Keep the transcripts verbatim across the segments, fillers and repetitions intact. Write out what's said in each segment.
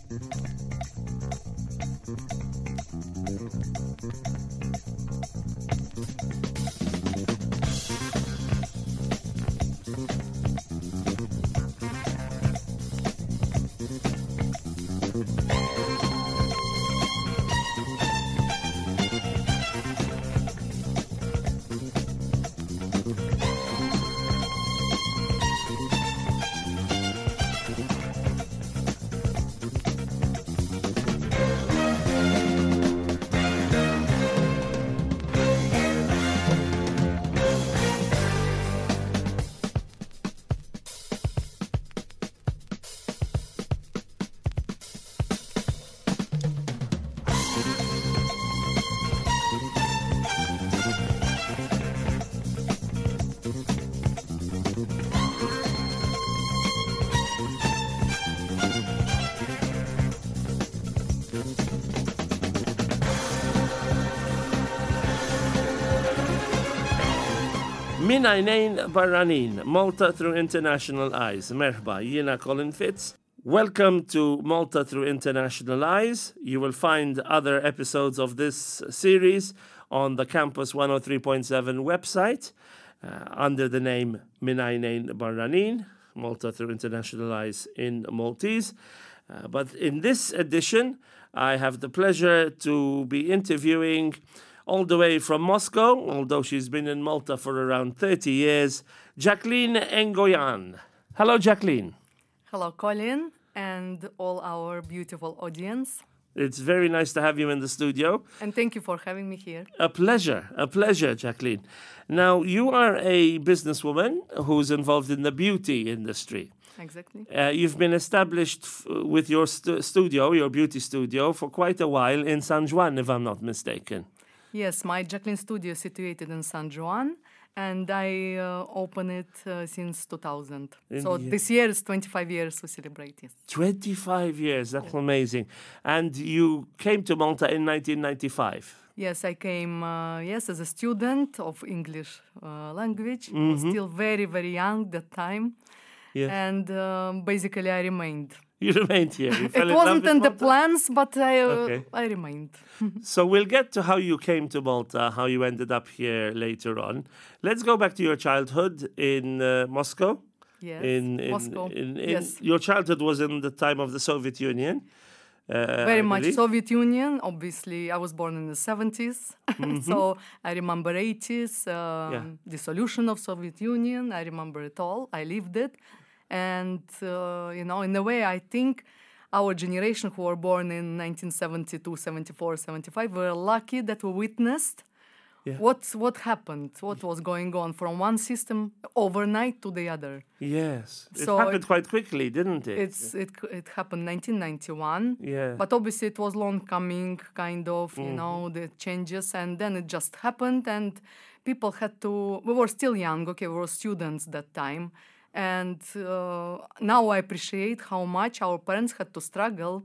Min Għajnejn Barranin, Malta Through International Eyes. Merħba, jiena Colin Fitz. Welcome to Malta Through International Eyes. You will find other episodes of this series on the Campus one oh three point seven website uh, under the name Min Għajnejn Barranin, Malta Through International Eyes in Maltese. Uh, but in this edition, I have the pleasure to be interviewing all the way from Moscow, although she's been in Malta for around thirty years, Jacqueline Ngoyan. Hello, Jacqueline. Hello, Colin, and all our beautiful audience. It's very nice to have you in the studio. And thank you for having me here. A pleasure, a pleasure, Jacqueline. Now, you are a businesswoman who's involved in the beauty industry. Exactly. Uh, you've been established f- with your stu- studio, your beauty studio, for quite a while in San Juan, if I'm not mistaken. Yes, my Jacqueline studio is situated in San Juan, and I uh, opened it uh, since two thousand. In so the- this year is twenty-five years we celebrate it. twenty-five years, that's amazing. And you came to Malta in nineteen ninety-five. Yes, I came, uh, yes, as a student of English uh, language. Mm-hmm. Was still very, very young that time. Yeah. And um, basically I remained. You remained here. You fell It in love wasn't with in the Malta? plans, but I, uh, Okay. I remained. So we'll get to how you came to Malta, how you ended up here later on. Let's go back to your childhood in uh, Moscow. Yes, In, in, Moscow. In, in, yes. Your childhood was in the time of the Soviet Union. Uh, Very I much believe. Soviet Union. Obviously, I was born in the seventies, Mm-hmm. so I remember eighties, um, Yeah. dissolution of Soviet Union. I remember it all. I lived it, and uh, you know, in a way, I think our generation who were born in nineteen seventy-two, seventy-four, seventy-five were lucky that we witnessed Yeah. what what happened, what was going on from one system overnight to the other. Yes. It So happened it- quite quickly, didn't it? It's it it happened nineteen ninety-one. Yeah. But obviously it was long coming, kind of, Mm-hmm. you know, the changes, and then it just happened, and people had to. We were still young, okay, we were students that time, and uh, now I appreciate how much our parents had to struggle.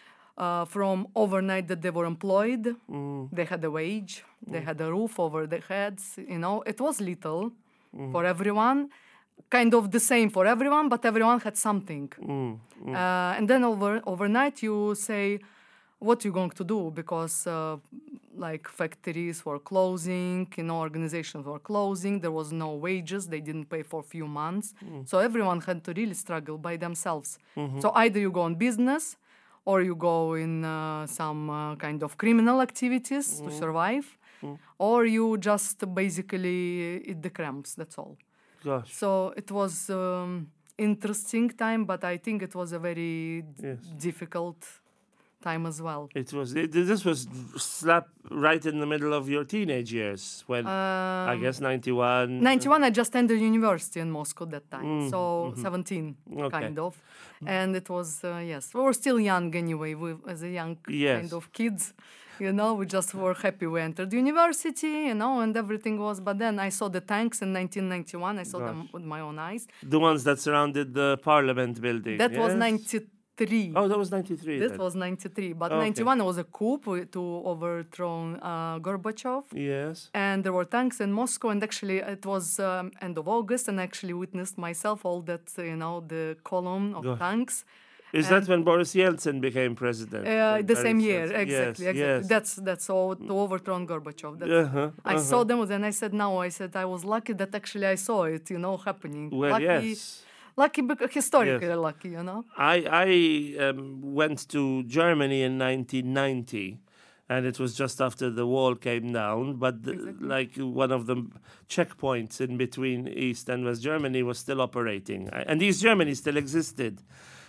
Uh, from overnight that they were employed, Mm. they had a wage, they had a roof over their heads. You know, it was little for everyone, kind of the same for everyone, but everyone had something. Mm. Uh, and then over overnight you say, what you going to do? Because uh, like factories were closing, you know, organizations were closing, there was no wages, they didn't pay for a few months. So everyone had to really struggle by themselves. So either you go on business, or you go in uh, some uh, kind of criminal activities to survive, or you just basically eat the crumbs, that's all. Gosh. So it was um, interesting time, but I think it was a very Yes. difficult time as well. It was. It, this was slap right in the middle of your teenage years when I Um, guess ninety-one. ninety-one, I just entered university in Moscow that time, so seventeen, Okay. kind of. And it was, uh, yes, we were still young anyway, we, as a young Yes. kind of kids, you know, we just were happy we entered university, you know, and everything was, but then I saw the tanks in nineteen ninety-one, I saw them Gosh. with my own eyes. The ones that surrounded the Parliament building. That was yes? ninety-three. Oh, that was ninety-three. That then. was ninety-three, but Okay. ninety-one was a coup wi- to overthrow uh, Gorbachev. Yes. And there were tanks in Moscow, and actually it was um, end of August, and I actually witnessed myself all that, uh, you know, the column of Gosh. tanks. Is that when Boris Yeltsin became president? Uh, the Boris same year, Yeltsin. exactly, Yes, exactly. yes. That's that's so to overthrown Gorbachev. That's, Uh-huh, I uh-huh. saw them and I said, no, I said I was lucky that actually I saw it, you know, happening. Well, lucky, yes. lucky, bec- historically Yes. lucky, you know. I I um, went to Germany in nineteen ninety, and it was just after the wall came down. But the, Exactly. like one of the checkpoints in between East and West Germany was still operating, I- and East Germany still existed.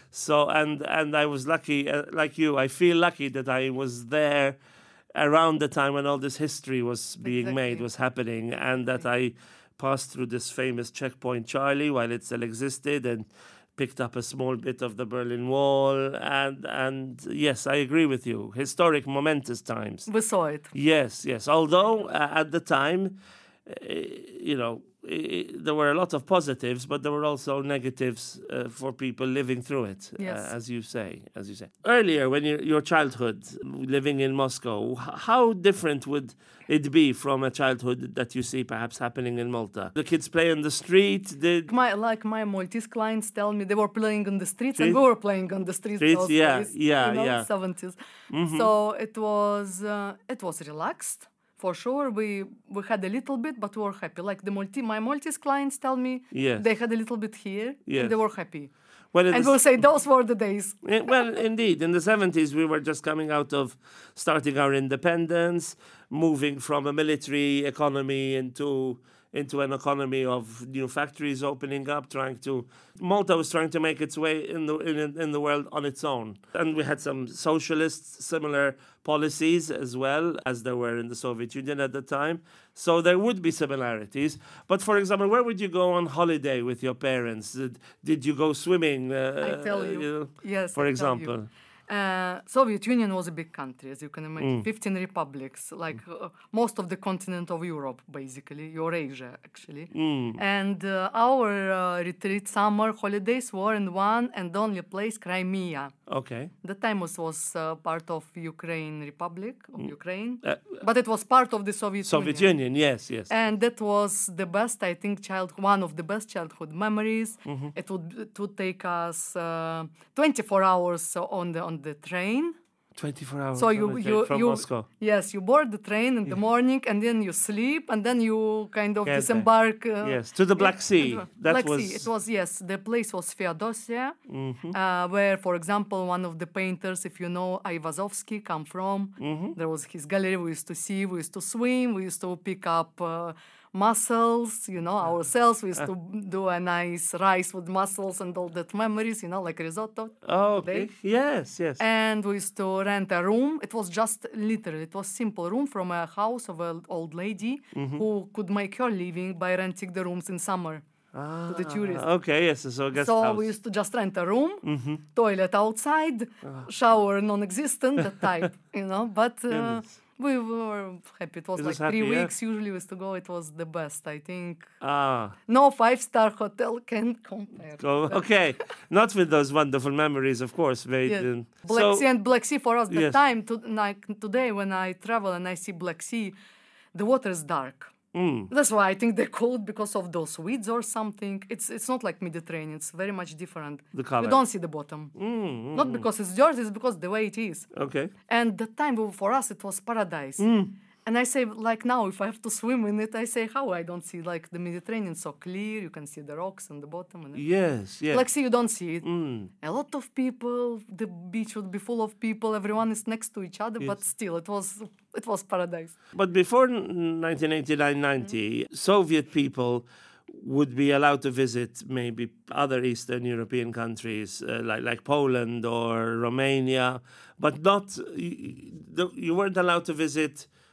So and and I was lucky, uh, like you. I feel lucky that I was there around the time when all this history was being made, Exactly. was happening, and that I passed through this famous checkpoint Charlie while it still existed, and picked up a small bit of the Berlin Wall, and and yes, I agree with you. Historic, momentous times. We saw it. Yes, yes. Although uh, at the time, uh, you know, i there were a lot of positives, but there were also negatives uh, for people living through it, Yes. uh, as you say, as you say. Earlier, when you, your childhood, living in Moscow, h- how different would it be from a childhood that you see perhaps happening in Malta? The kids play in the street. Did My like my Maltese clients tell me they were playing on the streets and Street? we were playing on the streets. Streets, those yeah, days, yeah, you know, yeah. seventies. So it was uh, it was relaxed for sure. We we had a little bit, but we were happy. Like the Maltese, my Maltese clients tell me Yes. they had a little bit here Yes. and they were happy. well, in And the we'll s- say those were the days. Eh, well, indeed, in the seventies, we were just coming out of starting our independence, moving from a military economy into into an economy of new factories opening up, trying to Malta was trying to make its way in the in, in the world on its own, and we had some socialist similar policies as well as there were in the Soviet Union at the time. So there would be similarities. But for example, where would you go on holiday with your parents? Did, did you go swimming? Uh, I tell you. know, Yes. For I tell you. example. Uh, Soviet Union was a big country, as you can Mm. imagine. fifteen republics, like uh, most of the continent of Europe, basically, Eurasia, actually. Mm. And uh, our uh, retreat summer holidays were in one and only place, Crimea. Okay. The time was, was uh, part of Ukraine Republic of Ukraine, Uh, but it was part of the Soviet, Soviet Union. Union, yes, yes. And that was the best, I think, child one of the best childhood memories. Mm-hmm. It would it would take us uh, twenty-four hours on the on the train. twenty-four hours So on you the train you from you Moscow. yes, you board the train in the morning and then you sleep and then you kind of Get there. disembark. Uh, Yes, to the Black Sea. uh, That Black was- Sea. It was yes. The place was Feodosia, Mm-hmm. uh, where, for example, one of the painters, if you know Aivazovsky, come from. Mm-hmm. There was his gallery. We used to see. We used to swim. We used to pick up uh, mussels. You know ourselves. We used to do a nice rice with mussels and all that memories. You know, like risotto. Oh, okay. today. Yes, yes. And we used to rent a room. It was just literally, it was simple room from a house of an old lady Mm-hmm. who could make her living by renting the rooms in summer to the tourists. Ah, okay, yes, so guest So house. we used to just rent a room, Mm-hmm. toilet outside, Ah. shower non-existent, that type, you know. But uh, Goodness. we were happy. It was It like was three happy, yeah? weeks. Usually we used to go. It was the best, I think. Ah, No five-star hotel can compare. go, okay. Not with those wonderful memories, of course, made Yeah. in... Black so, Sea and Black Sea for us. The Yes. time to like today when I travel and I see Black Sea, the water is dark. mm, That's why I think they're cold because of those weeds or something. It's it's not like Mediterranean. It's very much different. The color. You don't see the bottom. mm, Not because it's dirty, it's because the way it is. okay. And the time for us it was paradise. Mm. And I say, like now, if I have to swim in it, I say, how I don't see like the Mediterranean so clear. You can see the rocks on the bottom. And Yes, yes. Black Sea, you don't see it. Mm, A lot of people. The beach would be full of people. Everyone is next to each other, but Yes. still, it was it was paradise. But before nineteen eighty-nine ninety, Soviet people would be allowed to visit maybe other Eastern European countries uh, like like Poland or Romania, but not you, you weren't allowed to visit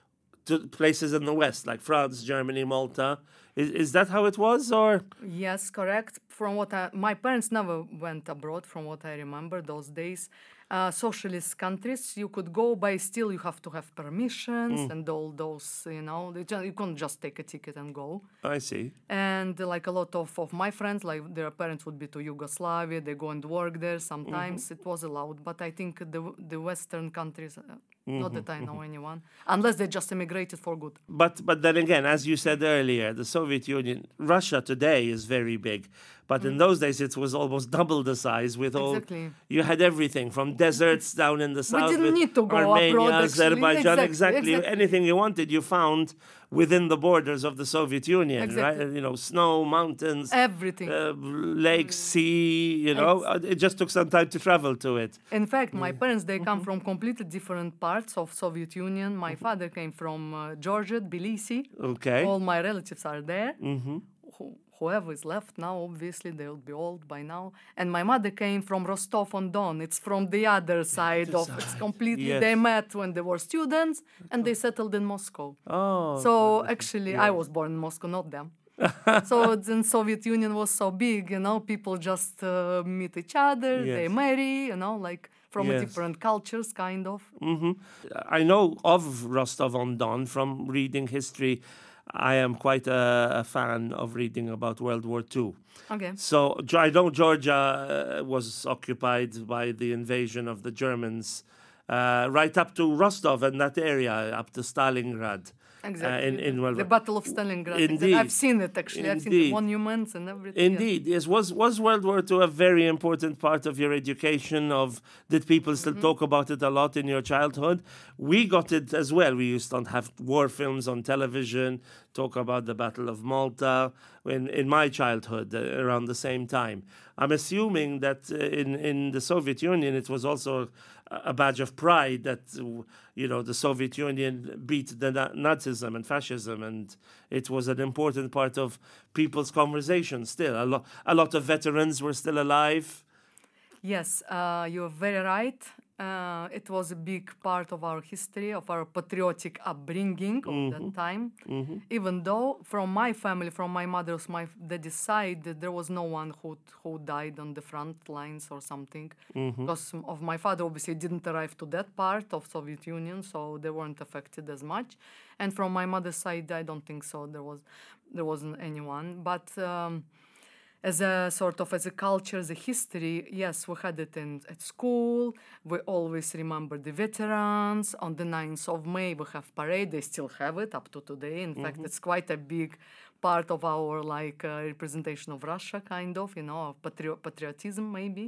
to places in the West like France, Germany, Malta. Is is that how it was, or Yes, correct. From what I, my parents never went abroad. From what I remember, those days, uh, socialist countries you could go, by still you have to have permissions and all those. You know, they ju- you can't just take a ticket and go. I see. And uh, like a lot of, of my friends, like their parents would be to Yugoslavia. They go and work there. Sometimes it was allowed, but I think the the Western countries, uh, Not that I know anyone, unless they just immigrated for good. But but then again, as you said earlier, the Soviet Union, Russia today is very big, but in those days it was almost double the size. With all Exactly. you had everything from deserts down in the south, didn't with need to go Armenia, abroad, actually. Azerbaijan, Exactly, exactly. exactly. Anything you wanted, you found within the borders of the Soviet Union, Exactly. right? You know, snow, mountains, Everything. uh, lakes, sea. You know, Uh, it just took some time to travel to it. In fact, my parents, they come from completely different parts of Soviet Union. My father came from uh, Georgia, Tbilisi. Okay. All my relatives are there. Who, whoever is left now, obviously, they will be old by now. And my mother came from Rostov-on-Don. It's from the other side of, it's completely, Yes. they met when they were students and they settled in Moscow. Oh. So actually, I was born in Moscow, not them. So then Soviet Union was so big, you know, people just uh, meet each other, they Yes. marry, you know, like from Yes. different cultures, kind of. I know of Rostov-on-Don from reading history. I am quite a, a fan of reading about World War Two. Okay. So Ge- I know Georgia uh, was occupied by the invasion of the Germans uh, right up to Rostov and that area, up to Stalingrad. Exactly. Uh, in, in World the War- Battle of Stalingrad. exactly. Indeed. I've seen it actually. I've seen the Indeed. monuments and everything. yeah. Indeed, yes. Was was World War Two a very important part of your education? Of did people still talk about it a lot in your childhood? We got it as well. We used to have war films on television, talk about the Battle of Malta. In in my childhood, uh, around the same time, I'm assuming that uh, in in the Soviet Union it was also a a badge of pride that uh, you know the Soviet Union beat the Na- Nazism and fascism, and it was an important part of people's conversation. Still, a lot a lot of veterans were still alive. Yes, uh, you're very right. Uh, it was a big part of our history, of our patriotic upbringing of that time. Even though, from my family, from my mother's, my daddy's side, there was no one who who died on the front lines or something. Because of my father, obviously, didn't arrive to that part of Soviet Union, so they weren't affected as much. And from my mother's side, I don't think so. There was there wasn't anyone, but. Um, as a sort of as a culture, as a history, yes, we had it in at school. We always remember the veterans. On the ninth of May, we have parade. They still have it up to today. In fact, it's quite a big part of our like uh, representation of Russia, kind of, you know, of patri- patriotism maybe.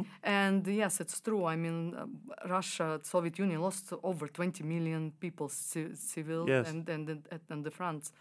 And yes, it's true. I mean, uh, Russia, Soviet Union lost over twenty million people, ci- civil Yes. and and and, and the fronts.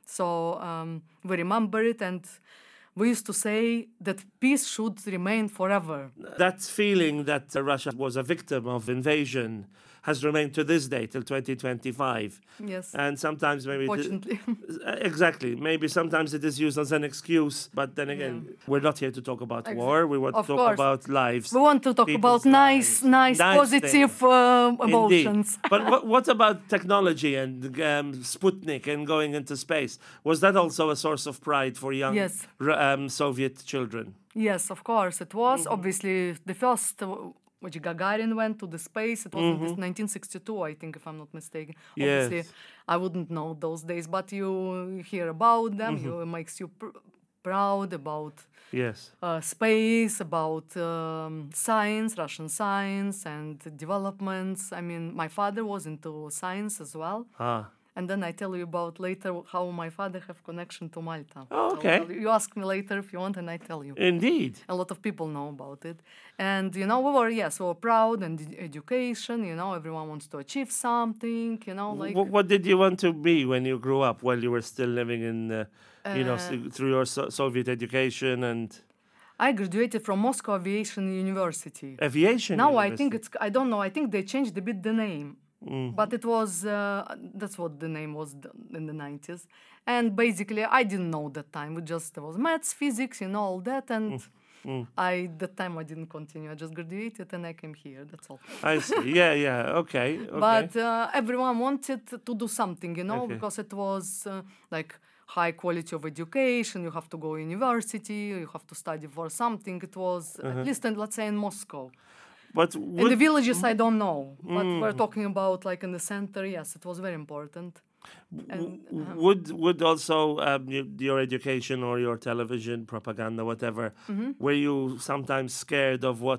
So um, we remember it and. We used to say that peace should remain forever. That feeling that uh, Russia was a victim of invasion has remained to this day, till twenty twenty-five. Yes. And sometimes maybe... it- Fortunately. Uh, Exactly. Maybe sometimes it is used as an excuse, but then again, we're not here to talk about Exa- war. We want Of to talk course. about lives. We want to talk people's about nice, lives. nice, Nice positive things. uh, Indeed. emotions. But what, what about technology and um, Sputnik and going into space? Was that also a source of pride for young Yes. r- um, Soviet children? Yes, of course, it was. Mm-hmm. Obviously, the first, uh, which Gagarin went to the space, it was in Mm-hmm. this nineteen sixty-two, I think, if I'm not mistaken. Yes. Obviously, I wouldn't know those days, but you hear about them, Mm-hmm. you, it makes you pr- proud about Yes. uh, space, about um, science, Russian science, and developments. I mean, my father was into science as well. Ah. And then I tell you about later how my father have connection to Malta. Oh, I'll okay. tell You. You ask me later if you want, and I tell you. Indeed. A lot of people know about it. And, you know, we were, yes, we were proud and ed- education, you know, everyone wants to achieve something, you know, like... Wh- what did you want to be when you grew up, while you were still living in, uh, you know, s- through your so- Soviet education and I graduated from Moscow Aviation University. aviation? Now I think University? it's, I don't know, I think they changed a bit the name. Mm-hmm. But it was, uh, that's what the name was th- in the nineties. And basically, I didn't know that time. We just, there was maths, physics, you know, all that. And Mm. I, that time I didn't continue. I just graduated and I came here. That's all. I see. Yeah, yeah. Okay. Okay. But uh, everyone wanted to do something, you know, Okay. because it was uh, like high quality of education. You have to go university. You have to study for something. It was Uh-huh. at least, in, let's say, in Moscow. but In would, the villages, I don't know. But Mm. we're talking about like in the center. Yes, it was very important. And, uh, would would also um, your, your education or your television propaganda, whatever, Mm-hmm. were you sometimes scared of what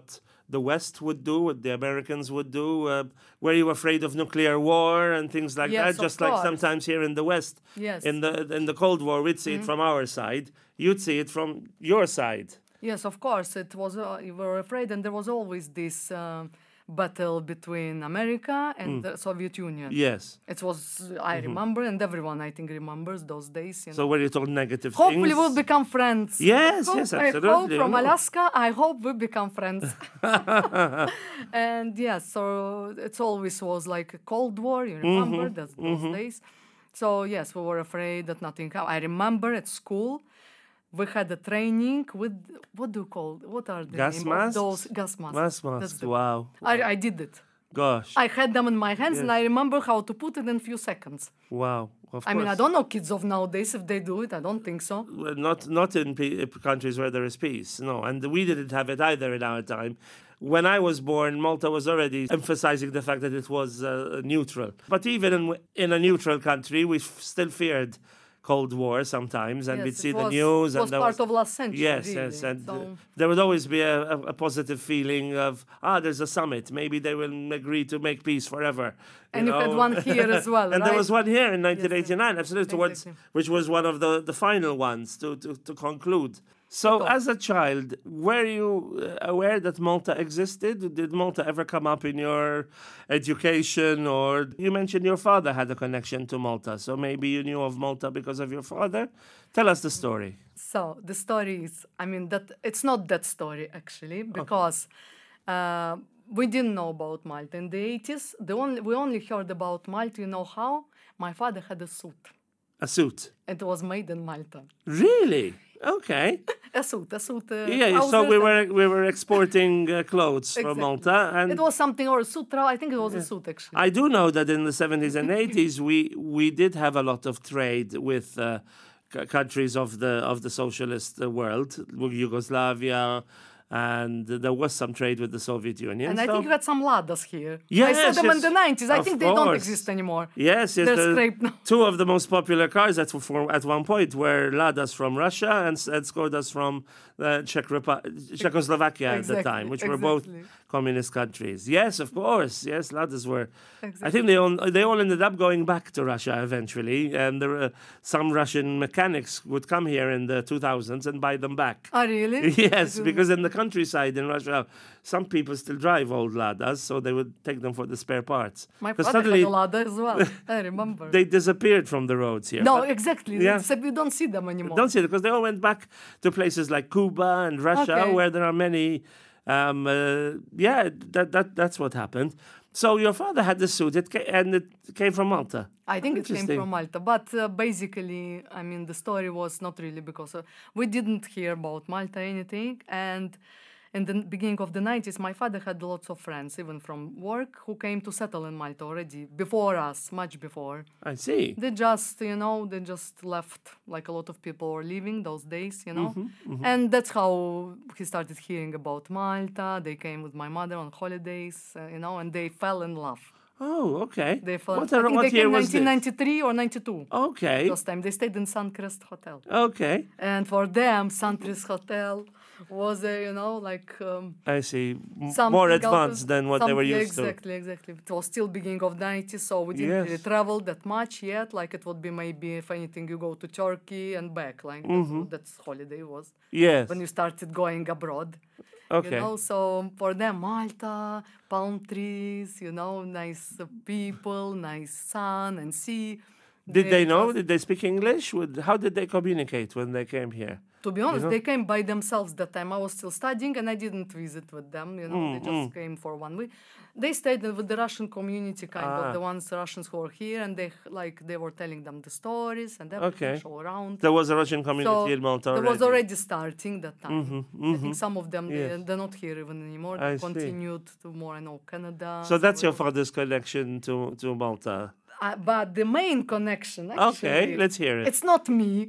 the West would do, what the Americans would do? Uh, were you afraid of nuclear war and things like Yes, that? of Just like course. sometimes here in the West, Yes. in the in the Cold War, we'd see it from our side. You'd see it from your side. Yes, of course. It was. Uh, you were afraid, and there was always this um, battle between America and the Soviet Union. Yes. It was. I remember, and everyone I think remembers those days. You know. So were you told negative Hopefully, things? we'll become friends. Yes, I hope, yes, I hope absolutely. from No. Alaska, I hope we become friends. And yes, so it always was like a Cold War. You remember Mm-hmm. that's those days. So yes, we were afraid that nothing. I remember at school. We had a training with what do you call what are the Gas name masks? of those gas masks? Gas That's masks. the- Wow. I, I did it. Gosh. I had them in my hands, and Yes. I remember how to put it in a few seconds. Wow. Of I mean, I course. don't know kids of nowadays if they do it. I don't think so. Well, Not not in pe- countries where there is peace, no, and we didn't have it either in our time. When I was born, Malta was already emphasizing the fact that it was uh, neutral. But even in, in a neutral country, we f- still feared Cold War sometimes, and Yes, we'd it see the was- news. it and was there part was, of last century, Yes, really, yes, and uh, so- there would always be a, a, a positive feeling of ah, there's a summit. Maybe they will agree to make peace forever. And you had know? one here as well, And there right? was one here in nineteen eighty-nine, absolutely, towards, Exactly. which was one of the, the final ones to, to, to conclude. So, as a child, were you uh, aware that Malta existed? Did Malta ever come up in your education? Or you mentioned your father had a connection to Malta, so maybe you knew of Malta because of your father? Tell us the story. So the story is, I mean, that it's not that story actually, because uh, we didn't know about Malta in the eighties. The only we only heard about Malta. You know how? My father had a suit. A suit. It was made in Malta. Really? Okay. A suit, a suit. Uh, Yeah, so trousers we and- were we were exporting uh, clothes from Exactly. Malta, and It was something or a suit. trou- I think it was a suit actually. I do know that in the seventies and eighties we we did have a lot of trade with uh, c- countries of the of the socialist uh, world, Yugoslavia, and there was some trade with the Soviet Union. And I so- think you had some Ladas here. I Yes, saw them in yes, the nineties. I of think they don't course. exist anymore. Yes, yes. They're the- scraped now. Two of the most popular cars at for, at one point were Ladas from Russia and, S- and Skodas from uh, Czech Repu- Czechoslovakia at the Exactly, time, which were both exactly. communist countries. Yes, of course. Yes, Ladas were. I Exactly. think they all they all ended up going back to Russia eventually, and there were, some Russian mechanics would come here in the two thousands and buy them back. Oh, really? Yes, because in the countryside in Russia, some people still drive old Ladas, so they would take them for the spare parts. My 'Cause father suddenly had a Lada as well. I remember. they disappeared from the roads here. no, But exactly. Yeah. Except we don't see them anymore. don't see it because they all went back to places like Cuba and Russia, Okay. where there are many. Um, uh, yeah, that that that's what happened. So your father had the suit, it ca- and it came from Malta. I think it came Interesting. from Malta, but uh, basically, I mean, the story was not really because uh, we didn't hear about Malta anything. And in the beginning of the nineties, my father had lots of friends, even from work, who came to settle in Malta already before us, much before. I see. They just, you know, they just left, like a lot of people were leaving those days, you know. Mm-hmm, And that's how he started hearing about Malta. They came with my mother on holidays, uh, you know, and they fell in love. Oh, okay. They fell. What, I a- think what they year came was this? nineteen ninety-three or ninety-two. Okay. First time they stayed in Suncrest Hotel, Okay. and for them, Suncrest Hotel was a, you know, like um, I see. M- something More out of- advanced than what they were something- used to. exactly, Exactly, It was still beginning of nineties, so we didn't Yes. really travel that much yet. Like it would be maybe, if anything, you go to Turkey and back. Like Mm-hmm. that's, that's holiday was Yes. when you started going abroad. Okay. You know, so for them, Malta, palm trees, you know, nice uh, people, nice sun and sea. Did they know? just- Did they speak English? Would, how did they communicate when they came here? To be honest, know? they came by themselves that time. I was still studying and I didn't visit with them. You know, Mm, they just came for one week. They stayed with the Russian community, kind Ah. of the ones Russians who were here, and they like they were telling them the stories and everything, Okay. show around. There was a Russian community So in Malta there already. was already starting that time. I think some of them Yes. they, they're not here even anymore. I They see. continued to more, I know, Canada. So that's your somewhere. father's connection to, to Malta. Uh, but the main connection, actually, Okay, let's hear it. It's not me.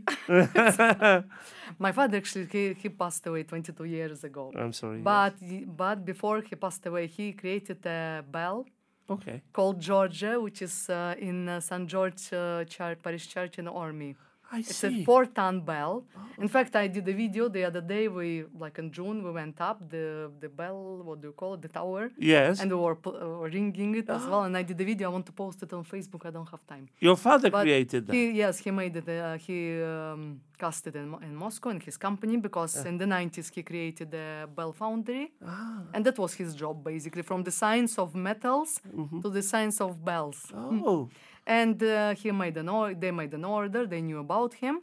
My father actually he, he passed away twenty-two years ago. I'm sorry. yes. But y- but before he passed away, he created a bell Okay. called Georgia, which is uh, in uh, Saint George uh, Church, Parish Church in Ormy. I It's see. a four-ton bell. In fact, I did a video the other day. We like in June we went up the the bell. What do you call it? The tower. Yes. And we were pl- uh, were ringing it as well. And I did the video. I want to post it on Facebook. I don't have time. Your father But created that. he, yes, he made it. Uh, he um, cast it in, Mo- in Moscow in his company because in the nineties he created the Bell Foundry, and that was his job basically, from the science of metals to the science of bells. Oh. And uh, he made an or- they made an order. They knew about him,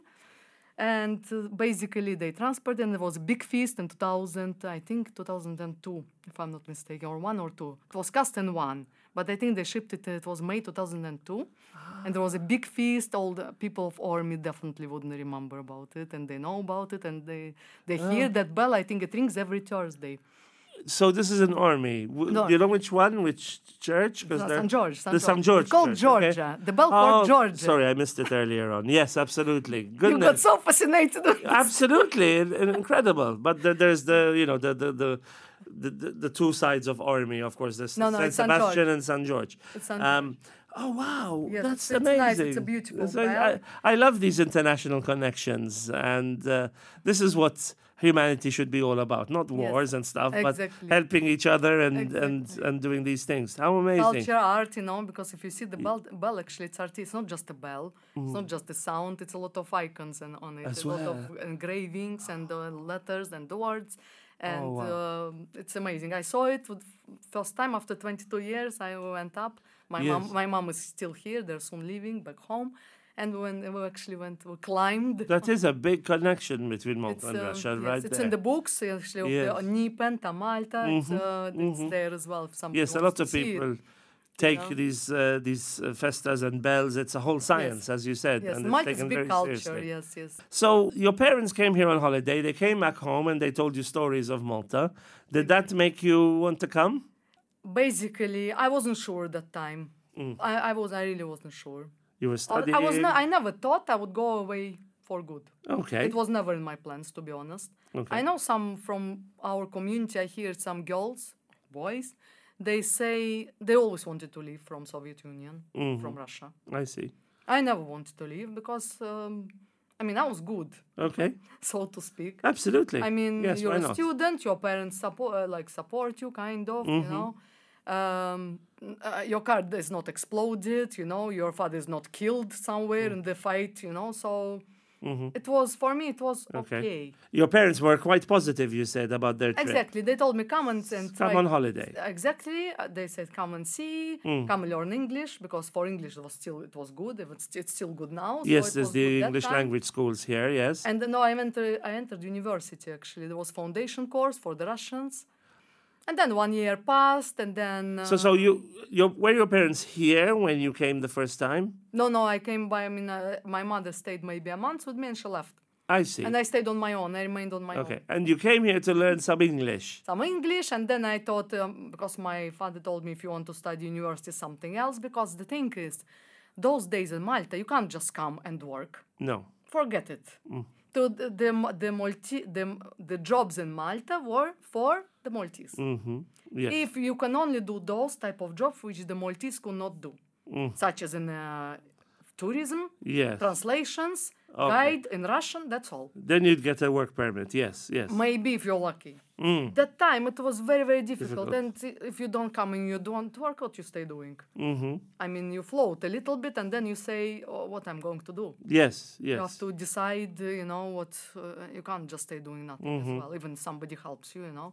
and uh, basically they transported. And there was a big feast in two thousand, I think two thousand two, if I'm not mistaken, or one or two. It was cast in one, but I think they shipped it. It was May two thousand two, and there was a big feast. All the people of Ormy definitely wouldn't remember about it, and they know about it, and they they hear that bell. I think it rings every Thursday. So this is an army. W- No. You know which one? Which church? 'Cause No, they're- Saint George. Saint the Saint George. George. It's called Church, okay. Georgia. The bell Oh, called Georgia. sorry, I missed it earlier on. Yes, absolutely. You Goodness. got so fascinated. with this. Absolutely, in- in- incredible. But the, there's the you know the the the. The, the, the two sides of Army, of course, there's No, no, Saint it's Saint Sebastian George. and Saint George. It's Saint Um, oh wow, Yes, that's it's- it's amazing! nice, it's a beautiful So I, bell. I love these international connections, and uh, this is what humanity should be all about. Not wars and stuff, exactly. but helping each other and, and, Exactly. and doing these things. How amazing! Culture, art, you know, because if you see the bell, bell actually, it's art. It's not just a bell. It's not just the sound. It's a lot of icons and on it. As a lot well. of engravings and uh, letters and words. And Oh, wow. uh, it's amazing. I saw it with first time after twenty-two years. I went up. My Yes. mom, my mom is still here. They're soon leaving back home. And when we actually went, we climbed. That is a big connection between Malta It's, and um, Russia, yes, right it's there. in the books actually of Yes. the Nipenta, Malta. It's, uh, it's there as well. If somebody Yes, a wants lot to of see it. people take know? these uh, these uh, festas and bells. It's a whole science, as you said, Yes, and it's Malta is taken big very culture. seriously. Yes, yes. So your parents came here on holiday. They came back home and they told you stories of Malta. Did that make you want to come? Basically, I wasn't sure that time. Mm. I, I was. I really wasn't sure. You were I, studying. I was. Not, I never thought I would go away for good. Okay. It was never in my plans, to be honest. Okay. I know some from our community. I hear some girls, boys. They say they always wanted to leave from Soviet Union, Mm-hmm. from Russia. I see. I never wanted to leave because, um, I mean, I was good, Okay. so to speak. Absolutely. I mean, yes, you're why a not? student, your parents support, uh, like support you, kind of, you Mm-hmm. know. Um, uh, your car is not exploded, you know. Your father is not killed somewhere Mm. in the fight, you know. So it was for me. It was Okay. okay. Your parents were quite positive, you said, about their trip. Exactly. They told me come and, and Come try- on holiday. Exactly. Uh, They said come and see, Mm. come and learn English because for English it was still it was good. If It's it's still good now. so Yes, it there's was good the that English time. language schools here, yes. And then no, I entered I entered university actually. There was foundation course for the Russians, and then one year passed, and then uh, so so you your were your parents here when you came the first time? no no I came by. I mean uh, my mother stayed maybe a month with me and she left, I see. and I stayed on my own. I remained on my own. Okay. And you came here to learn some English. Some English, and then I thought um, because my father told me if you want to study university something else, because the thing is, those days in Malta you can't just come and work. No. Forget it. To the the the, Malti- the the jobs in Malta were for the Maltese. Mm-hmm. Yes. If you can only do those type of jobs which the Maltese could not do, such as in uh, tourism, Yes. translations, Okay. guide in Russian, that's all. Then you'd get a work permit. Yes, yes. Maybe if you're lucky. Mm. That time it was very very difficult, Difficult. and if you don't come and you don't work, what you stay doing? Mm-hmm. I mean, you float a little bit, and then you say, oh, "What I'm going to do." Yes, You have yes. to decide, uh, you know, what uh, you can't just stay doing nothing Mm-hmm. as well. Even somebody helps you, you know.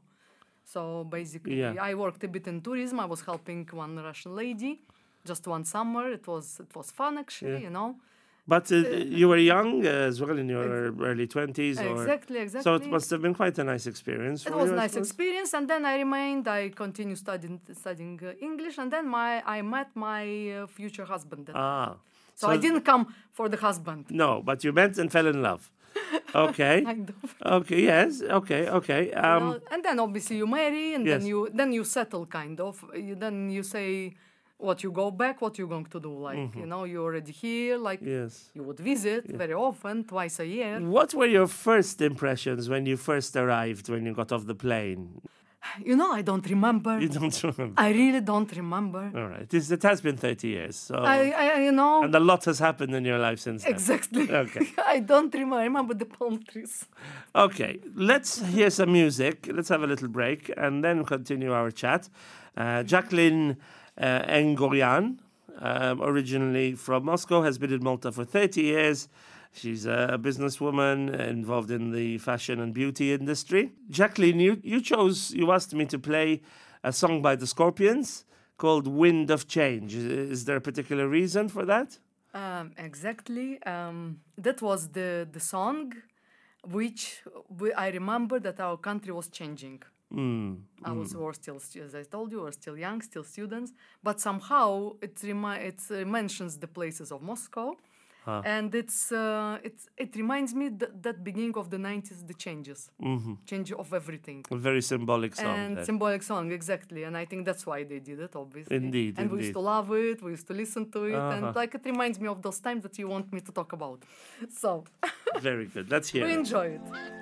So basically, Yeah. I worked a bit in tourism. I was helping one Russian lady, just one summer. It was it was fun actually, Yeah. you know. But uh, you were young uh, as well, in your early twenties, or Exactly, exactly. so it must have been quite a nice experience. It for was you, a I nice suppose? experience, and then I remained. I continued studying studying uh, English, and then my I met my uh, future husband. Ah, so, I didn't come for the husband. no, but you met and fell in love. Okay, Kind of. okay, yes, okay, okay. You Um, know, and then obviously you marry, and Yes. then you then you settle kind of. You, then you say, what you go back, what you going to do? Like Mm-hmm. you know, you're already here. Like yes. you would visit very often, twice a year. What were your first impressions when you first arrived, when you got off the plane? You know, I don't remember. You don't remember? I really don't remember. All right. This, it has been thirty years. So, I, I, you know. and a lot has happened in your life since then. Exactly. Okay. I don't remember. I remember the palm trees. Okay. Let's hear some music. Let's have a little break and then continue our chat. Uh, Jacqueline uh, Engorian, um, originally from Moscow, has been in Malta for thirty years. She's a businesswoman involved in the fashion and beauty industry. Jacqueline, you, you chose, you asked me to play a song by the Scorpions called Wind of Change. Is, is there a particular reason for that? Um, exactly. Um, that was the, the song which we, I remember that our country was changing. Mm, I was mm. we were still, as I told you, we were still young, still students. But somehow it, remi- it uh, mentions the places of Moscow. Huh. And it's uh, it's it reminds me that that beginning of the nineties, the changes, Mm-hmm. change of everything. A very symbolic song. And then. symbolic song, exactly. And I think that's why they did it, obviously. Indeed, And we indeed. used to love it. We used to listen to it, Uh-huh. and like it reminds me of those times that you want me to talk about. So Very good. Let's hear we it. enjoy it.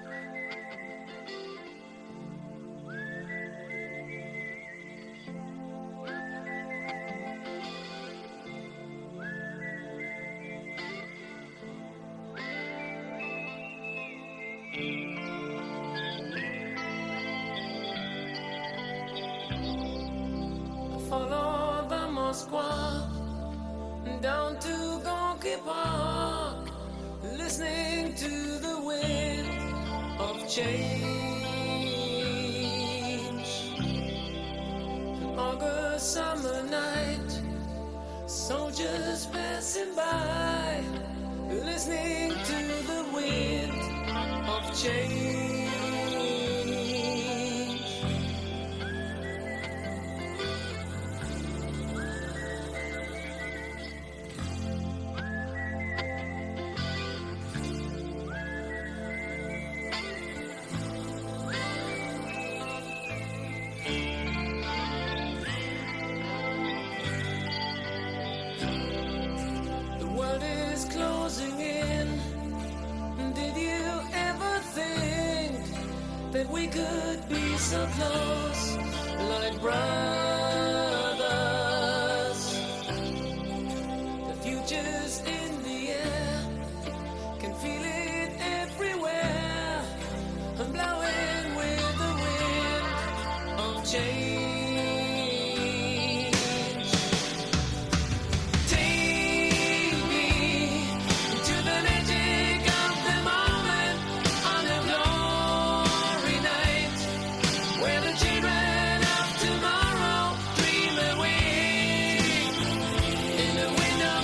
Follow the Moskwa down to Gonky Park, listening to the wind of change. An August summer night, soldiers passing by, listening to the wind of change. The world is closing in. Did you ever think that we could be so close, like brothers? The future's in the air, can feel it everywhere. I'm blowing with the wind of change. Take me to the magic of the moment on a glory night, where the children of tomorrow dream away in the wind of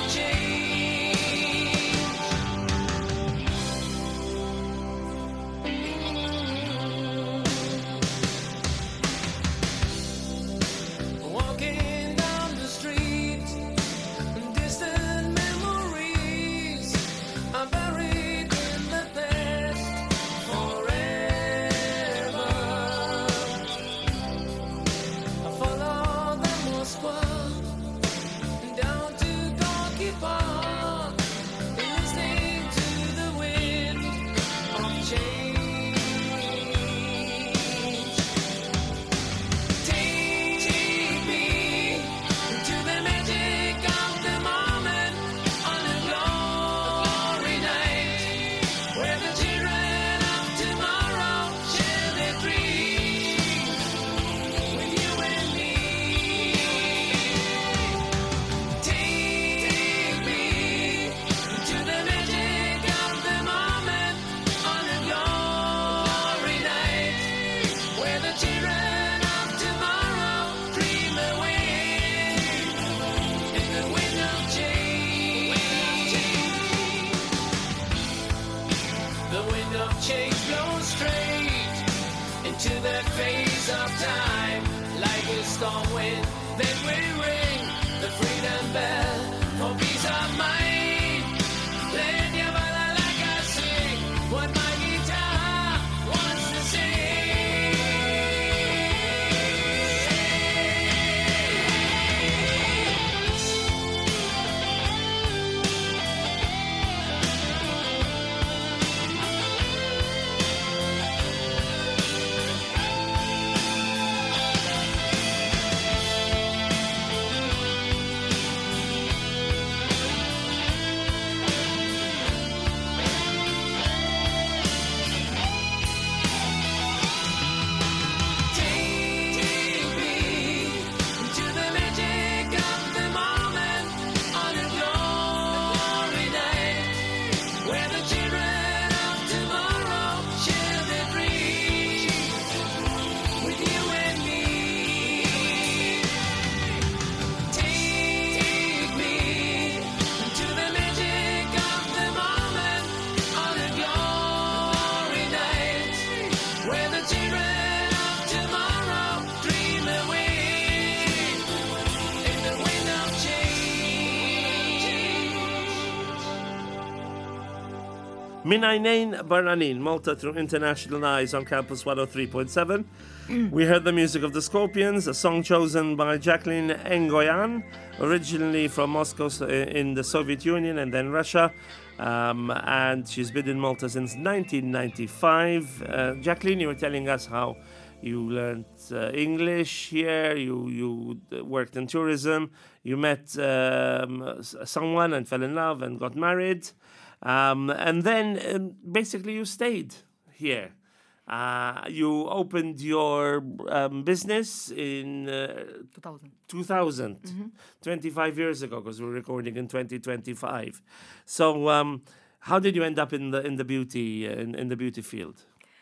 change. Walking down the street, distant memories are buried in the past forever. I follow the Moskwa down to Gorky Park, listening to the wind of change. Take me to the magic of the moment on a glory night, where the children of tomorrow share their dreams with you and me. Take me to the magic of the moment on a glory night, where the children of tomorrow dream away in the wind of change. The wind of change blows straight into that phase of time, like a storm wind that will ring the freedom bell for peace of mind. Let your bala like I sing what my guitar wants to sing. Minainain Baranin, Malta through International Eyes on Campus one oh three point seven. We heard the music of the Scorpions, a song chosen by Jacqueline Ngoyan, originally from Moscow in the Soviet Union and then Russia. Um, and she's been in Malta since nineteen ninety-five. Uh, Jacqueline, you were telling us how you learned uh, English here, you, you worked in tourism, you met um, someone and fell in love and got married. Um, and then um, basically you stayed here. Uh, you opened your um, business in uh, two thousand. two thousand, mm-hmm. twenty-five years ago, because we're recording in twenty twenty-five. So, um, how did you end up in the in the beauty uh, in, in the beauty field?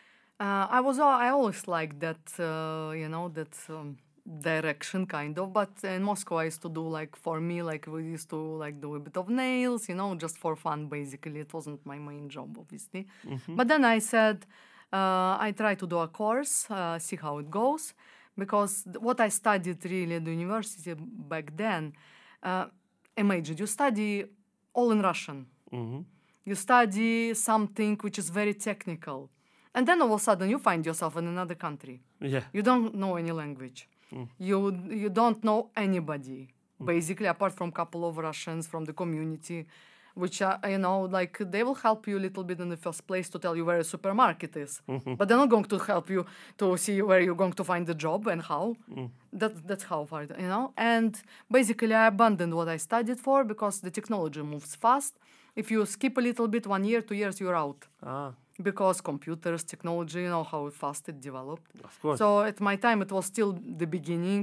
Uh, I was al- I always liked that uh, you know that um, direction kind of. But in Moscow, I used to do like for me like we used to like do a bit of nails, you know, just for fun. Basically, it wasn't my main job, obviously. Mm-hmm. But then I said. Uh, I try to do a course, uh, see how it goes, because th- what I studied really at the university back then, uh, imagine you study all in Russian. Mm-hmm. You study something which is very technical, and then all of a sudden you find yourself in another country. Yeah. You don't know any language. Mm. You you don't know anybody, mm. basically, apart from a couple of Russians from the community. Which, uh, you know, like, they will help you a little bit in the first place to tell you where a supermarket is. Mm-hmm. But they're not going to help you to see where you're going to find the job and how. Mm. That, that's how far, you know. And basically, I abandoned what I studied for because the technology moves fast. If you skip a little bit, one year, two years, you're out. Ah. Because computers, technology, you know how fast it developed. Of course. So at my time, it was still the beginning.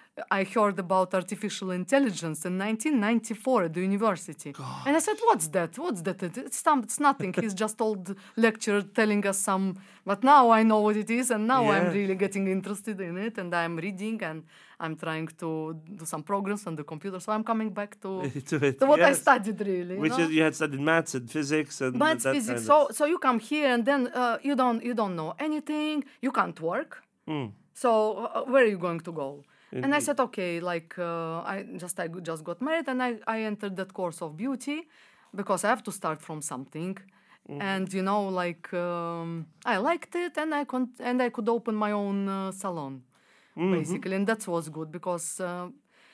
I heard about artificial intelligence in nineteen ninety-four at the university. Gosh. And I said, what's that? What's that? It's, some, it's nothing. He's just old lecturer telling us some... But now I know what it is, and now yeah. I'm really getting interested in it, and I'm reading, and I'm trying to do some programs on the computer. So I'm coming back to, to, it, to what yes. I studied, really. Which you know? is, you had studied maths and physics. and Maths, that physics. Kind so, of... so you come here, and then uh, you don't you don't know anything. You can't work. Mm. So uh, where are you going to go? Indeed. And I said, okay, like uh, I just I just got married, and I, I entered that course of beauty because I have to start from something, mm-hmm. and you know, like um, I liked it, and I con- and I could open my own uh, salon, mm-hmm. basically, and that was good because uh,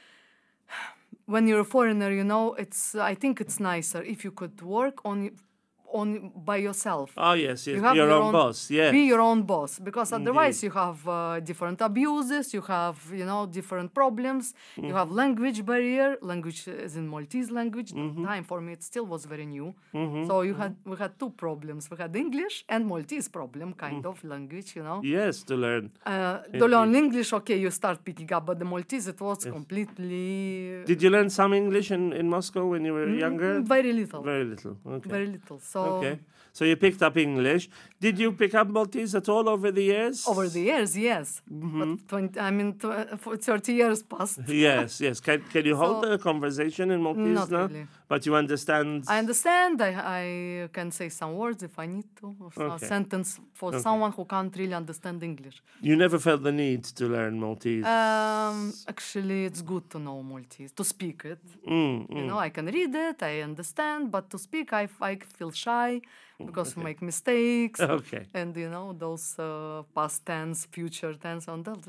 when you're a foreigner, you know, it's I think it's nicer if you could work on. on by yourself. Oh, yes, yes. You Be your, your own, own boss, yes. Be your own boss, because otherwise Indeed. you have uh, different abuses, you have, you know, different problems, mm-hmm. you have language barrier, language is in Maltese language. Mm-hmm. Time for me, it still was very new. Mm-hmm. So you had we had two problems. We had English and Maltese problem, kind mm. of language, you know. Yes, to learn. Uh, to learn English, okay, you start picking up, but the Maltese, it was yes. completely... Did you learn some English in, in Moscow when you were mm, younger? Very little. Very little, okay. Very little, so... Okay, so you picked up English. Did you pick up Maltese at all over the years? Over the years, yes. Mm-hmm. But twenty, I mean, tw- thirty years passed. Yes, yes. Can can you hold so, a conversation in Maltese not now? Really. But you understand? I understand. I, I can say some words if I need to. Or okay. A sentence for okay. someone who can't really understand English. You never felt the need to learn Maltese? Um, actually, it's good to know Maltese, to speak it. Mm, mm. You know, I can read it, I understand, but to speak, I, I feel shy because okay. we make mistakes. Okay. And, you know, those uh, past tense, future tense, and that.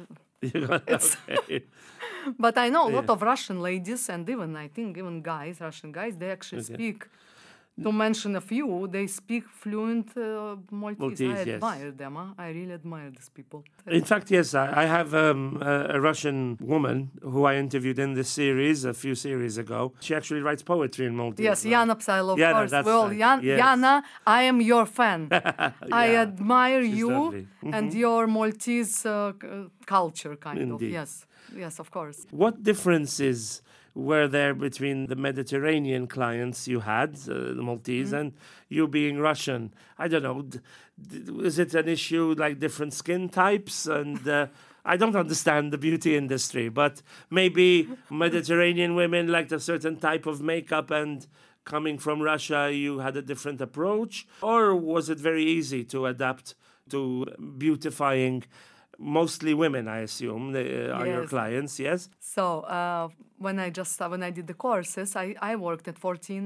Okay. But I know a lot yeah. of Russian ladies, and even, I think, even guys, Russian guys, they actually okay. speak. To mention a few, they speak fluent uh, Maltese. Maltese. I admire yes. them. Huh? I really admire these people. In fact, yes, I, I have um, a, a Russian woman who I interviewed in this series a few series ago. She actually writes poetry in Maltese. Yes, Yana Psylo, of Yana, course. That's well, right. Yan- yes. Yana, I am your fan. yeah. I admire She's you mm-hmm. and your Maltese uh, culture, kind Indeed. of. Yes, yes, of course. What differences were there between the Mediterranean clients you had, uh, the Maltese, mm-hmm. and you being Russian? I don't know. D- d- is it an issue like different skin types? And uh, I don't understand the beauty industry, but maybe Mediterranean women liked a certain type of makeup, and coming from Russia, you had a different approach? Or was it very easy to adapt to beautifying mostly women, I assume, they, uh, are yes. your clients, yes? So uh, when I just uh, when I did the courses, I, I worked at Fortina.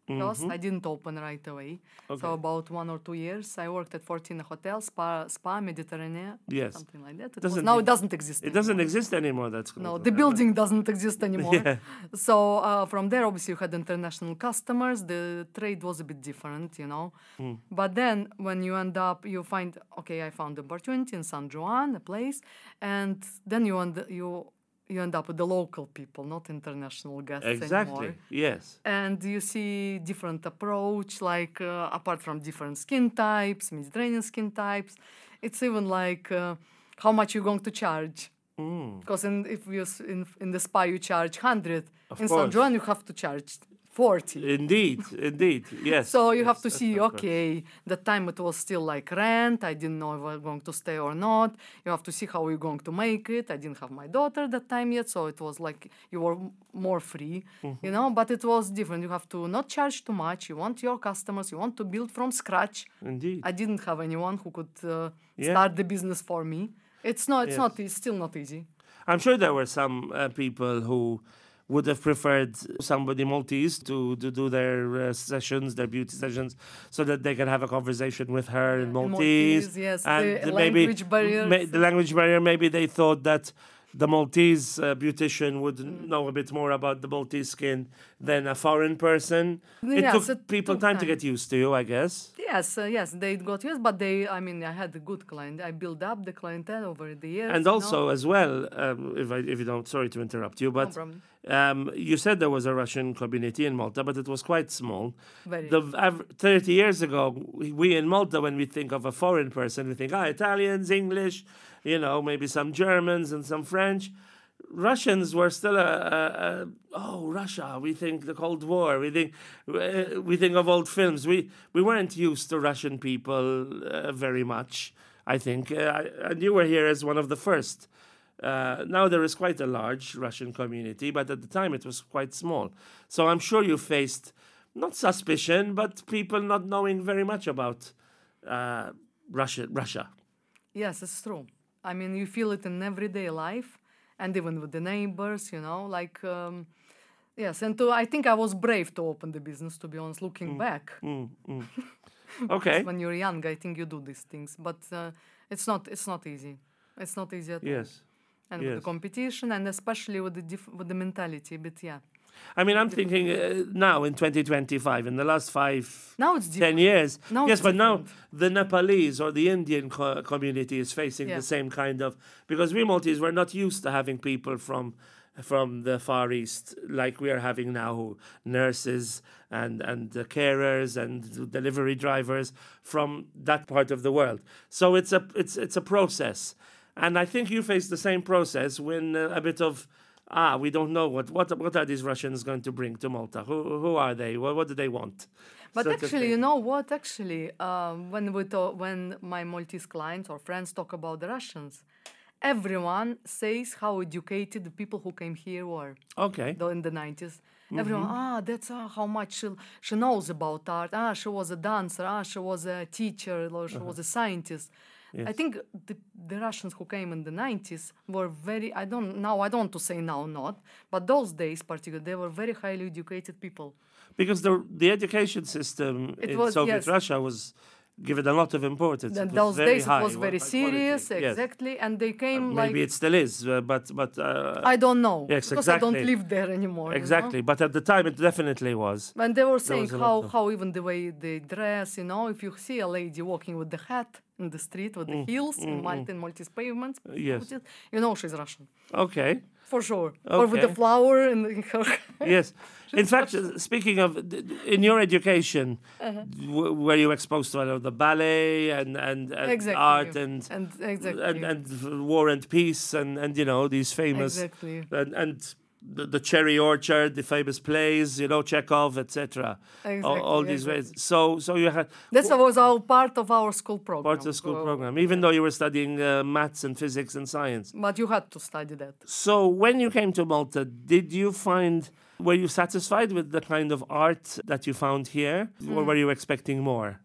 First, I didn't open right away. Okay. So about one or two years, I worked at fourteen Hotel, Spa, Spa Mediterranean, Yes. something like that. It was, Doesn't now it- it doesn't exist It doesn't anymore. exist anymore. That's No, called. the building doesn't exist anymore. Yeah. So uh, from there, obviously, you had international customers. The trade was a bit different, you know. Hmm. But then when you end up, you find, okay, I found an opportunity in San Juan, a place, and then you end, you, you end up with the local people, not international guests Exactly. anymore. Yes. And you see different approach, like uh, apart from different skin types, Mediterranean skin types, it's even like uh, how much you're going to charge. Mm. Because in, if you s- in, in the spa you charge one hundred, Of in San course. Juan you have to charge forty. Indeed. Indeed. Yes. So you yes, have to yes, see, of course. okay, that time it was still like rent. I didn't know if I was going to stay or not. You have to see how you're going to make it. I didn't have my daughter that time yet, so it was like you were m- more free, Mm-hmm. you know. But it was different. You have to not charge too much. You want your customers. You want to build from scratch. Indeed. I didn't have anyone who could uh, Yeah. start the business for me. It's not. It's Yes. not. It's still not easy. I'm sure there were some uh, people who would have preferred somebody Maltese to, to do their uh, sessions, their beauty sessions, so that they can have a conversation with her in in Maltese. Maltese, yes, and the maybe language barriers. ma- the language barrier. Maybe they thought that the Maltese uh, beautician would Mm. know a bit more about the Maltese skin than a foreign person. It Yes, took it people took time to time. get used to you, I guess. Yes, uh, yes, they got used, but they, I mean, I had a good client. I built up the clientele over the years. And you know. also, as well, um, if I, if you don't, sorry to interrupt you, No but problem. um, you said there was a Russian community in Malta, but it was quite small. Very. The av- thirty years ago, we we in Malta, when we think of a foreign person, we think, ah, Italians, English, you know, maybe some Germans and some French. Russians were still a, a, a oh Russia. We think the Cold War. We think uh, we think of old films. We we weren't used to Russian people uh, very much. I think, uh, I- and you were here as one of the first. Uh, now there is quite a large Russian community, but at the time it was quite small. So I'm sure you faced not suspicion, but people not knowing very much about uh, Russia. Russia. Yes, it's true. I mean, you feel it in everyday life, and even with the neighbors, you know, like, um, yes. And to, I think I was brave to open the business, to be honest, looking back. Mm, mm. Okay. When you're young, I think you do these things, but uh, it's not. It's not easy. It's not easy at all. Yes. And with yes. the competition, and especially with the diff- with the mentality. But yeah, I mean, I'm thinking uh, now in twenty twenty-five, in the last five, now it's ten different. years. Now yes, it's but now different. the Nepalese or the Indian co- community is facing Yeah. the same kind of, because we Maltese were not used to having people from from the Far East like we are having now, who nurses and and uh, carers and delivery drivers from that part of the world. So it's a it's it's a process, and I think you face the same process when uh, a bit of. Ah, we don't know what what what are these Russians going to bring to Malta? Who who are they? What what do they want? But Sort of actually, you thing. know what? Actually, um, when we talk, when my Maltese clients or friends talk about the Russians, everyone says how educated the people who came here were Okay. though in the nineties. Everyone, ah, that's uh, how much she, she knows about art. Ah, she was a dancer. Ah, she was a teacher. Or she was a scientist. I Yes. think the, the Russians who came in the nineties were very, I don't, now I don't want to say now not, but those days particularly, they were very highly educated people. Because the the education system It in was- Soviet yes. Russia was given a lot of importance. And It was those very days high, it was very high quality. serious, Yes. exactly, and they came Maybe like, it still is, uh, but but uh, I don't know, Yes, because I don't exactly. live there anymore. you know? exactly. But at the time, it definitely was. And they were saying was a how, lot of- how even the way they dress, you know, if you see a lady walking with the hat in the street with the Mm, heels in Malta and Maltese pavements, yes. you know she's Russian, Okay. for sure. Or with the Okay. flower in her. Yes. In fact, uh, speaking of, d- d- in your education, Uh-huh. w- were you exposed to a lot of the ballet and and, and Exactly. art and and exactly. and, and War and Peace and, and you know these famous Exactly. and, and the, the Cherry Orchard, the famous plays, you know Chekhov, et cetera. All, Exactly, all these exactly. ways. So so you had This was our part of our school program. part of the school Uh, program, even though you were studying uh, maths and physics and science. But you had to study that. So when you came to Malta, did you find, were you satisfied with the kind of art that you found here, Hmm. or were you expecting more?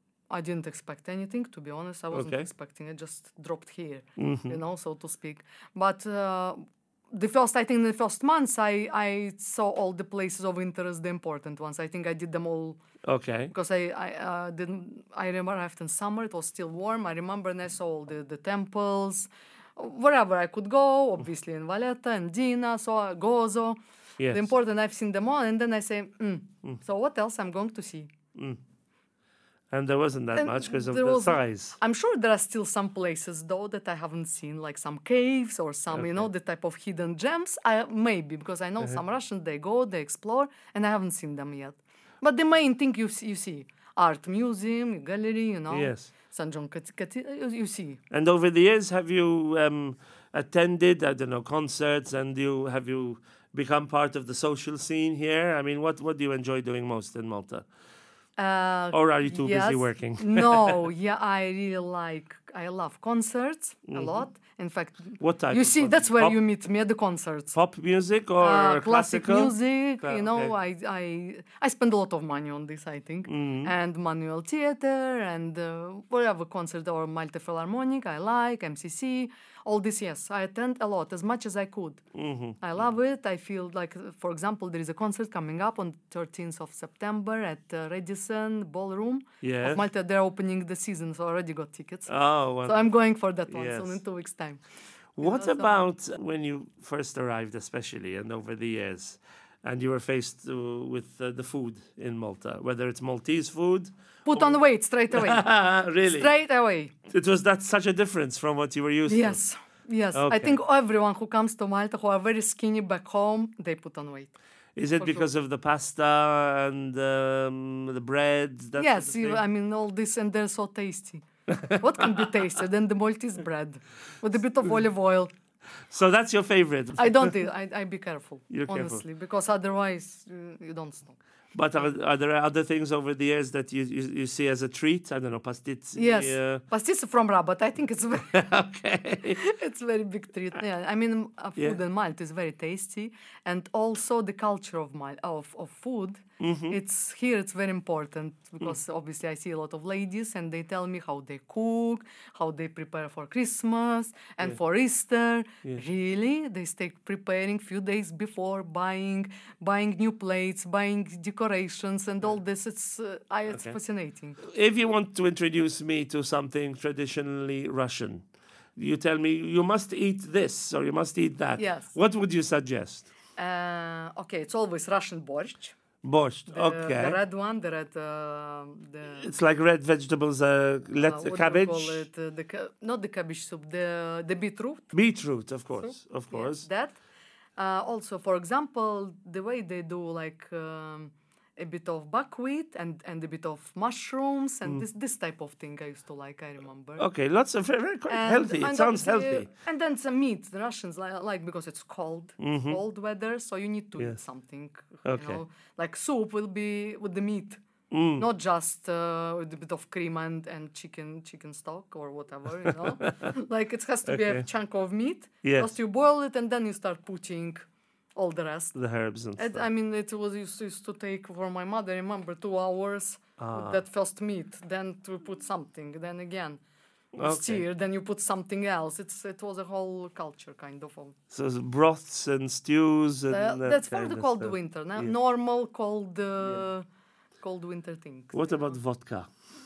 I didn't expect anything, to be honest. I wasn't Okay. expecting it. Just dropped here, Mm-hmm. you know, so to speak. But uh, the first, I think, in the first months, I, I saw all the places of interest, the important ones. I think I did them all Okay. because I, I uh, didn't. I remember after summer, it was still warm. I remember, and I saw all the, the temples, wherever I could go. Obviously in Valletta and Dina, so Gozo. Yes. The important, I've seen them all, and then I say, mm, so what else I'm going to see? And there wasn't that And much because of there the was- size. I'm sure there are still some places though that I haven't seen, like some caves or some, you know, the type of hidden gems. I maybe because I know Uh-huh. some Russians, they go, they explore, and I haven't seen them yet. But the main thing you see, you see art museum, gallery, you know, Yes. San John Cat- Cat- you you see. And over the years, have you um, attended, I don't know, concerts, and you have you become part of the social scene here? I mean, what, what do you enjoy doing most in Malta? Uh, Or are you too busy yes. working? No, yeah, I really like, I love concerts a lot. In fact, What type you of see, concert? that's where Pop- you meet me at the concerts. Pop music or Uh, classic classical? music, Cla- you know, okay. I, I I spend a lot of money on this, I think, Mm-hmm. and manual theater and uh, whatever concert or Malta Philharmonic I like, M C C, all this. Yes, I attend a lot, as much as I could. Mm-hmm. I love it. I feel like, uh, for example, there is a concert coming up on thirteenth of September at uh, Radisson Ballroom Yes. of Malta. They're opening the season, so I already got tickets. Oh, well. So I'm going for that one soon Yes. in two weeks' time. What know, so- about when you first arrived, especially, and over the years, and you were faced uh, with uh, the food in Malta, whether it's Maltese food? Put on weight straight away. Really? Straight away. It was that such a difference from what you were used Yes, yes. I Okay. think everyone who comes to Malta who are very skinny back home, they put on weight. to. Is it For because of the pasta and um, the bread? That yes, sort of you, thing? I mean all this, and they're so tasty. What can be tastier than the Maltese bread with a bit of olive oil? So that's your favorite. I don't eat. I, I be careful, You're careful. honestly, because otherwise uh, you don't stop. But are, are there other things over the years that you, you, you see as a treat? I don't know, pastizzi. Yes, Uh, pastis from Rabat. I think it's very, okay. it's very big treat. Yeah, I mean uh, food Yeah. in Malta is very tasty, and also the culture of Mal- of of food. Mm-hmm. It's here. It's very important because Mm. obviously I see a lot of ladies and they tell me how they cook, how they prepare for Christmas and for Easter. Really, they stay preparing few days before, buying buying new plates, buying decorations, and all this. It's uh, I, it's Okay. fascinating. If you want to introduce me to something traditionally Russian, you tell me you must eat this or you must eat that. Yes. What would you suggest? Uh, okay, it's always Russian borscht. Borscht. The, okay. the red one, the red, uh, the It's like red vegetables, uh, let, uh, what do you cabbage, call it? Uh, the ca- not the cabbage soup, the the beetroot. beetroot, of course, of Yes, course. that. Uh, also, for example, the way they do like um, a bit of buckwheat and, and a bit of mushrooms and this this type of thing I used to like. I remember. Okay, lots of very, very quite And- healthy. It and sounds obviously, healthy. uh, And then some meat. The Russians like, like because it's cold, cold weather, so you need to eat Yes. something. Okay. You know, like soup will be with the meat, Mm. not just uh, with a bit of cream and, and chicken chicken stock or whatever. You know, like it has to be a Okay. chunk of meat. Yes. First you boil it and then you start putting all the rest. The herbs and And, stuff. I mean, it was used, used to take for my mother. Remember, two hours Ah. with that first meat, then to put something, then again. You Okay. steer, then you put something else. It's it was a whole culture kind of. of So it's broths and stews and uh, that that's for kind the of cold stuff. winter. No? Yeah. Normal cold, uh, cold winter things. What you about know. vodka?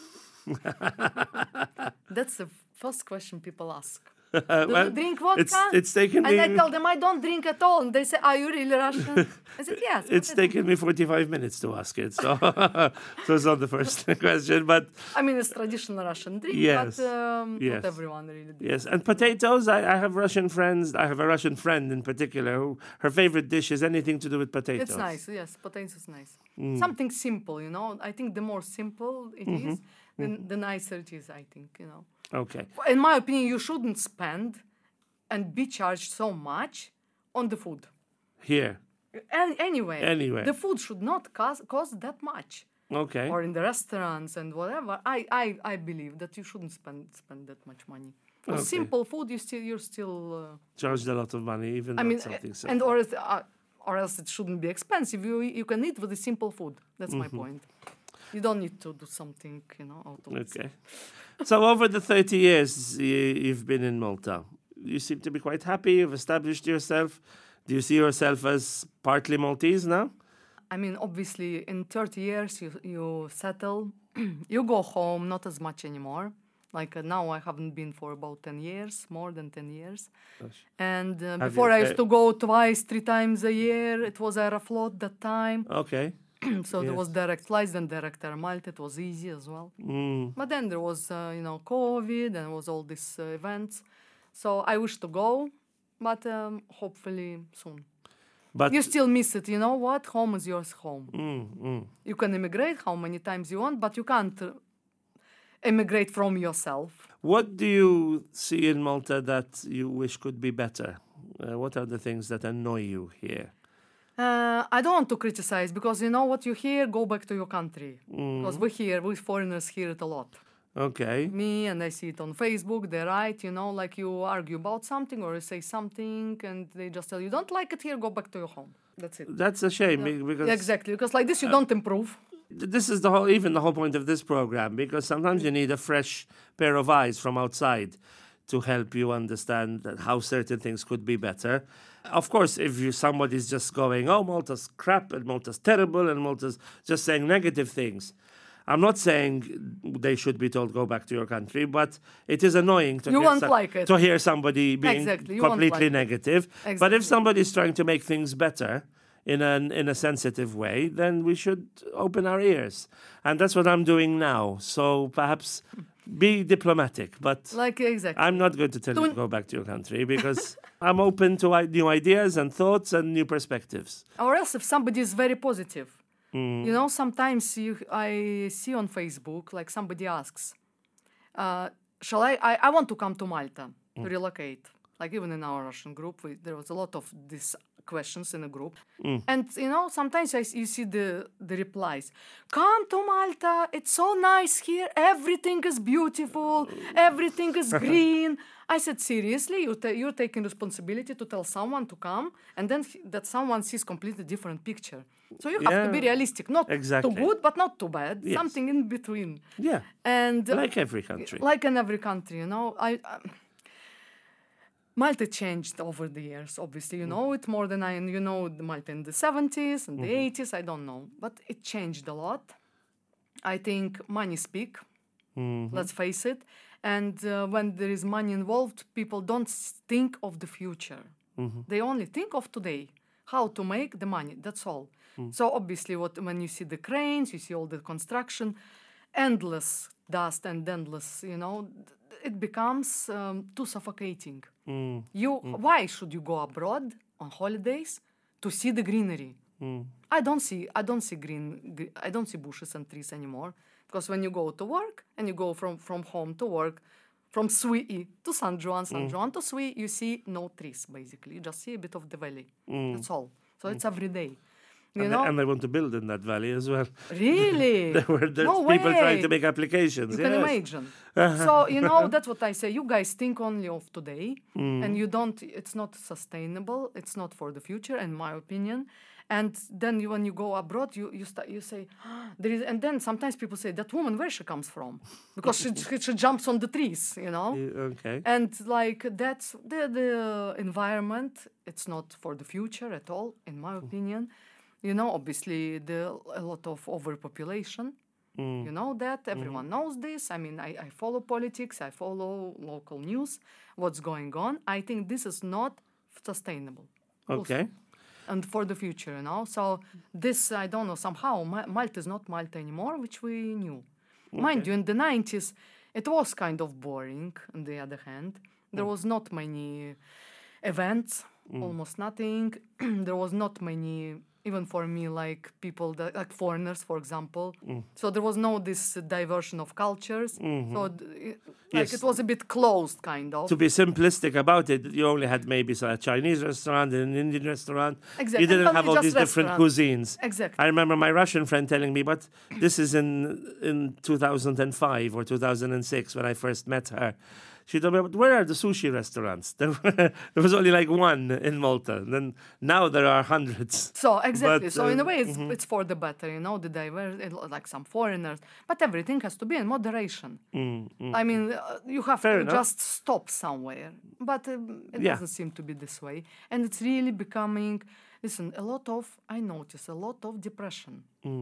That's the first question people ask. Uh, Do well, you drink vodka? It's, it's taken and me. I tell them I don't drink at all. And they say, "Are you really Russian?" I said, "Yes." It's what I do." taken me forty-five minutes to ask it, so so it's not the first question. But I mean, it's traditional Russian drink, Yes. but um, Yes. not everyone really drinks. yes, and potatoes. I, I have Russian friends. I have a Russian friend in particular who her favorite dish is anything to do with potatoes. It's nice, yes. Potatoes is nice. Mm. Something simple, you know. I think the more simple it Mm-hmm. is, the, the nicer it is. I think, you know. Okay. In my opinion, you shouldn't spend and be charged so much on the food. Here. And anyway, Anyway. the food should not cost, cost that much. Okay. Or in the restaurants and whatever. I, I, I believe that you shouldn't spend spend that much money. For Okay. simple food, you still you're still. Uh, Charged a lot of money, even I not mean, something uh, simple. and or else, uh, or else it shouldn't be expensive. You you can eat with the simple food. That's my Mm-hmm. point. You don't need to do something, you know, out of this. Okay. So over the thirty years you, you've been in Malta, you seem to be quite happy. You've established yourself. Do you see yourself as partly Maltese now? I mean, obviously, in thirty years, you you settle, you go home, not as much anymore. Like uh, now, I haven't been for about ten years, more than ten years. Gosh. And uh, Have before you- I used uh, to go twice, three times a year. It was Aeroflot that time. Okay. So there Yes. was direct flights, then direct Air Malta. It was easy as well. Mm. But then there was, uh, you know, COVID and was all these uh, events. So I wish to go, but um, hopefully soon. But You still miss it, you know what? Home is yours home. Mm, mm. You can immigrate how many times you want, but you can't uh, immigrate from yourself. What do you see in Malta that you wish could be better? Uh, what are the things that annoy you here? Uh, I don't want to criticize because you know what you hear, go back to your country. Because we hear, we foreigners hear it a lot. Okay. Me and I see it on Facebook, they write, you know, like you argue about something or you say something and they just tell you, don't like it here, go back to your home. That's it. That's a shame be- because Exactly, because like this you don't improve. this is the whole, even the whole point of this program, because sometimes you need a fresh pair of eyes from outside to help you understand that how certain things could be better. Of course, if you somebody's just going, oh, Malta's crap and Malta's terrible and Malta's just saying negative things, I'm not saying they should be told go back to your country, but it is annoying to, You hear, won't some- like it. to hear somebody being Exactly, you won't completely like it. negative. But Exactly. if somebody's trying to make things better in an in a sensitive way, then we should open our ears. And that's what I'm doing now. So perhaps be diplomatic, but Like, exactly. I'm not going to tell you to Don't- go back to your country because I'm open to i- new ideas and thoughts and new perspectives. Or else if somebody is very positive. You know, sometimes you, I see on Facebook, like somebody asks, uh, shall I, I, I want to come to Malta to relocate. Like even in our Russian group, we, there was a lot of these questions in a group. And, you know, sometimes I, s- you see the, the replies. Come to Malta, it's so nice here, everything is beautiful, everything is green. I said, seriously, you ta- you're taking responsibility to tell someone to come, and then he- that someone sees completely different picture. So you have to be Yeah, realistic, not exactly. too good, but not too bad, Yes. something in between. Yeah, And uh, like every country. like in every country, you know, I. Um, Malta changed over the years, obviously. You know it more than I, and you know the Malta in the seventies and the eighties, I don't know. But it changed a lot. I think money speak, let's face it. And uh, when there is money involved, people don't s- think of the future. They only think of today, how to make the money, that's all. So obviously what when you see the cranes, you see all the construction, endless dust and endless, you know, th- it becomes um, too suffocating. You, why should you go abroad on holidays to see the greenery? I don't see, I don't see green, gre- I don't see bushes and trees anymore. Because when you go to work and you go from, from home to work, from Sui to San Juan, San Juan to Sui, you see no trees basically. You just see a bit of the valley. That's all. So it's every day. You and, know, they, and they want to build in that valley as well. really? There were there's No people trying way. to make applications. You can yes. imagine. So, you know, that's what I say. You guys think only of today, and you don't, it's not sustainable. It's not for the future, in my opinion. And then you, when you go abroad, you you start, you say, "Ah, there is, and then sometimes people say, that woman, where she comes from? Because she, she, she jumps on the trees, you know? Yeah, Okay. And like that's the, the environment, it's not for the future at all, in my opinion. You know, obviously, the, a lot of overpopulation. You know that, everyone knows this. I mean, I, I follow politics, I follow local news, what's going on. I think this is not sustainable. also. Okay. And for the future, you know. So this, I don't know, somehow Ma- Malta is not Malta anymore, which we knew. Mind you, in the nineties, it was kind of boring, on the other hand. There was not many events, almost nothing. There was not many, even for me, like people, that, like foreigners, for example. So there was no this uh, diversion of cultures. So d- it, like Yes. it was a bit closed, kind of. To be simplistic about it, you only had maybe a Chinese restaurant and an Indian restaurant. Exactly. You didn't And have only all just these different restaurants. cuisines. Exactly. I remember my Russian friend telling me, but this is in in two thousand five or two thousand six when I first met her. she told me, but where are the sushi restaurants? There, were, there was only like one in Malta. Then now there are hundreds. So exactly. But, so in a uh, way, it's, it's for the better, you know, the diverse, like some foreigners. But everything has to be in moderation. I mean, uh, you have Fair to enough. just stop somewhere. But um, it Yeah. doesn't seem to be this way, and it's really becoming. Listen, a lot of I notice a lot of depression.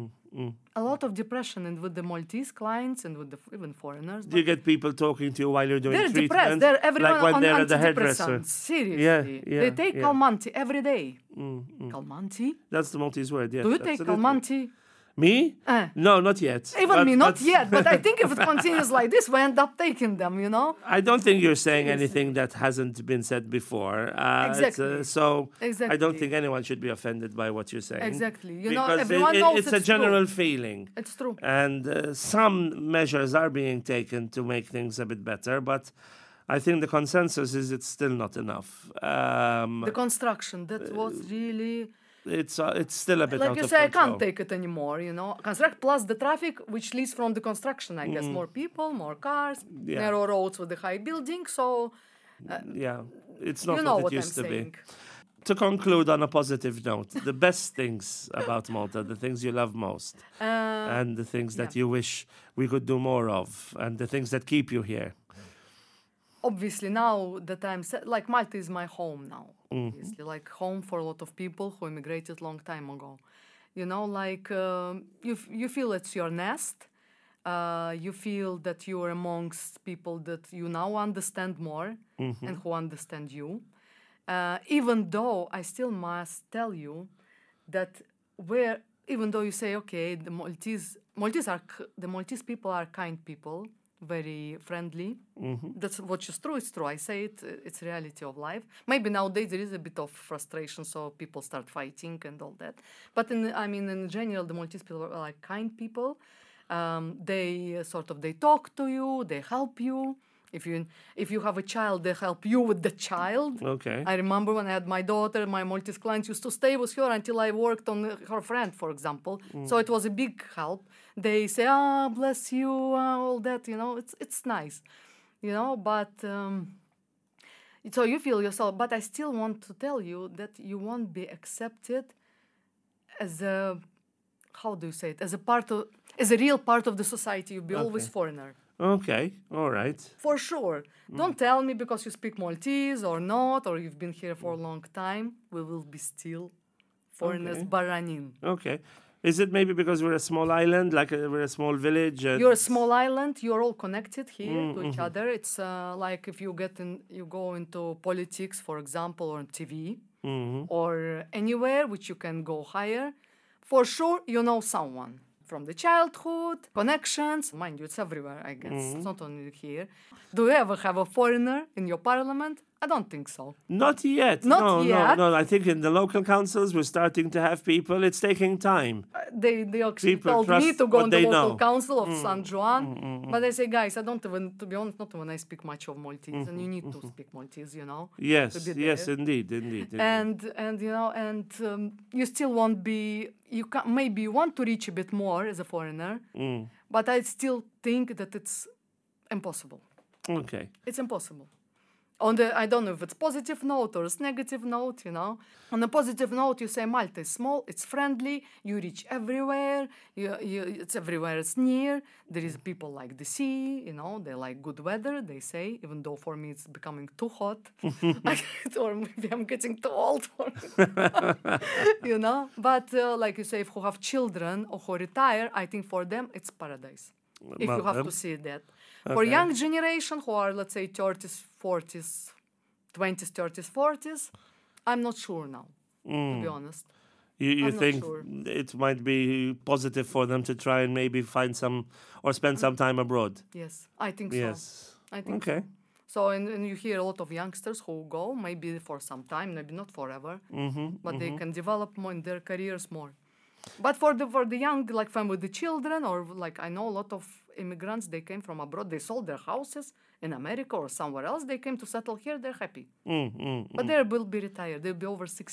A lot of depression, and with the Maltese clients and with the f- even foreigners. Do you get people talking to you while you're doing They're treatment? depressed. They're everyone like when on they're at the hairdresser. antidepressants. Seriously, Yeah, yeah, they take yeah. Calmanti every day. Calmanti? That's the Maltese word, yes. Do you take absolutely. Calmanti? Me? Eh. No, not yet. Even But- me, not but yet. But I think if it continues like this, we end up taking them. You know? I don't think you're saying anything that hasn't been said before. Uh, it's, Exactly. uh, so I don't Exactly. think anyone should be offended by what you're saying. Exactly. You know, Because everyone it, it- knows it's a it's true. general feeling. It's true. And uh, some measures are being taken to make things a bit better, but I think the consensus is it's still not enough. Um, The construction that was really. it's uh, it's still a bit Like out you of say, I control. can't take it anymore, you know. Construct plus the traffic, which leads from the construction, I guess. More people, more cars, Mm. Yeah. narrow roads with the high building. So, Yeah, it's not you know what what it I'm used to saying. be. To conclude on a positive note, the best things about Malta, the things you love most, Uh, and the things that yeah. you wish we could do more of, and the things that keep you here. obviously, now that I'm set, like Malta is my home now. Mm-hmm. Obviously, like home for a lot of people who immigrated long time ago. You know, like um, you f- you feel it's your nest. Uh, you feel that you are amongst people that you now understand more Mm-hmm. and who understand you. Uh, even though I still must tell you that where, even though you say, okay, the Maltese, Maltese are k- the Maltese people are kind people, very friendly. That's what is true. It's true. I say it. uh, It's reality of life. Maybe nowadays there is a bit of frustration, so people start fighting and all that. But in, I mean, in general, the Maltese people are like kind people. Um, they uh, sort of they talk to you. They help you. If you if you have a child, they help you with the child. Okay. I remember when I had my daughter, my Maltese clients used to stay with her until I worked on uh, her friend, for example. So it was a big help. They say, "Ah, bless you," uh, all that. You know, it's it's nice, you know. But um, so you feel yourself. But I still want to tell you that you won't be accepted as a, how do you say it? As a part of, as a real part of the society. You'll be always Okay. foreigner. Okay. All right. For sure. Don't tell me because you speak Maltese or not, or you've been here for a long time. We will be still foreigners, Okay. Baranin. Okay. Is it maybe because we're a small island, like a, we're a small village? and- You're a small island. You're all connected here to each other. It's uh, like if you get in, you go into politics, for example, or on T V, or anywhere which you can go higher. For sure, you know someone from the childhood, connections. Mind you, it's everywhere. I guess it's not only here. Do you ever have a foreigner in your parliament? I don't think so. Not yet. Not no, yet. no, no. I think in the local councils we're starting to have people. It's taking time. Uh, They they actually People told me trust to go what in the they local know. council of San Juan, but I say, guys, I don't even, to be honest, not when I speak much of Maltese, and you need to speak Maltese, you know. Yes, to be yes, there. indeed, indeed. indeed. And and you know, and um, you still won't be. You can maybe you want to reach a bit more as a foreigner, Mm. but I still think that it's impossible. Okay. It's impossible. On the, I don't know if it's positive note or it's negative note, you know. On a positive note, you say Malta is small, it's friendly, you reach everywhere, you, you, it's everywhere, it's near. There is people like the sea, you know, they like good weather, they say, even though for me it's becoming too hot. Or maybe I'm getting too old for it. You know. But uh, like you say, if you have children or who retire, I think for them it's paradise. If Well, you have um, to see that. For okay. young generation who are, let's say, thirties, forties, twenties, thirties, forties, I'm not sure now, to be honest. You, you I'm not think sure. it might be positive for them to try and maybe find some or spend some time abroad? Yes, I think so. Yes. I think Okay. so. And, and you hear a lot of youngsters who go, maybe for some time, maybe not forever, Mm-hmm. but they can develop more in their careers more. But for the for the young, like family with the children, or like I know a lot of immigrants, they came from abroad, they sold their houses in America or somewhere else, they came to settle here, they're happy. Mm, mm, But they will be retired, they'll be over sixty.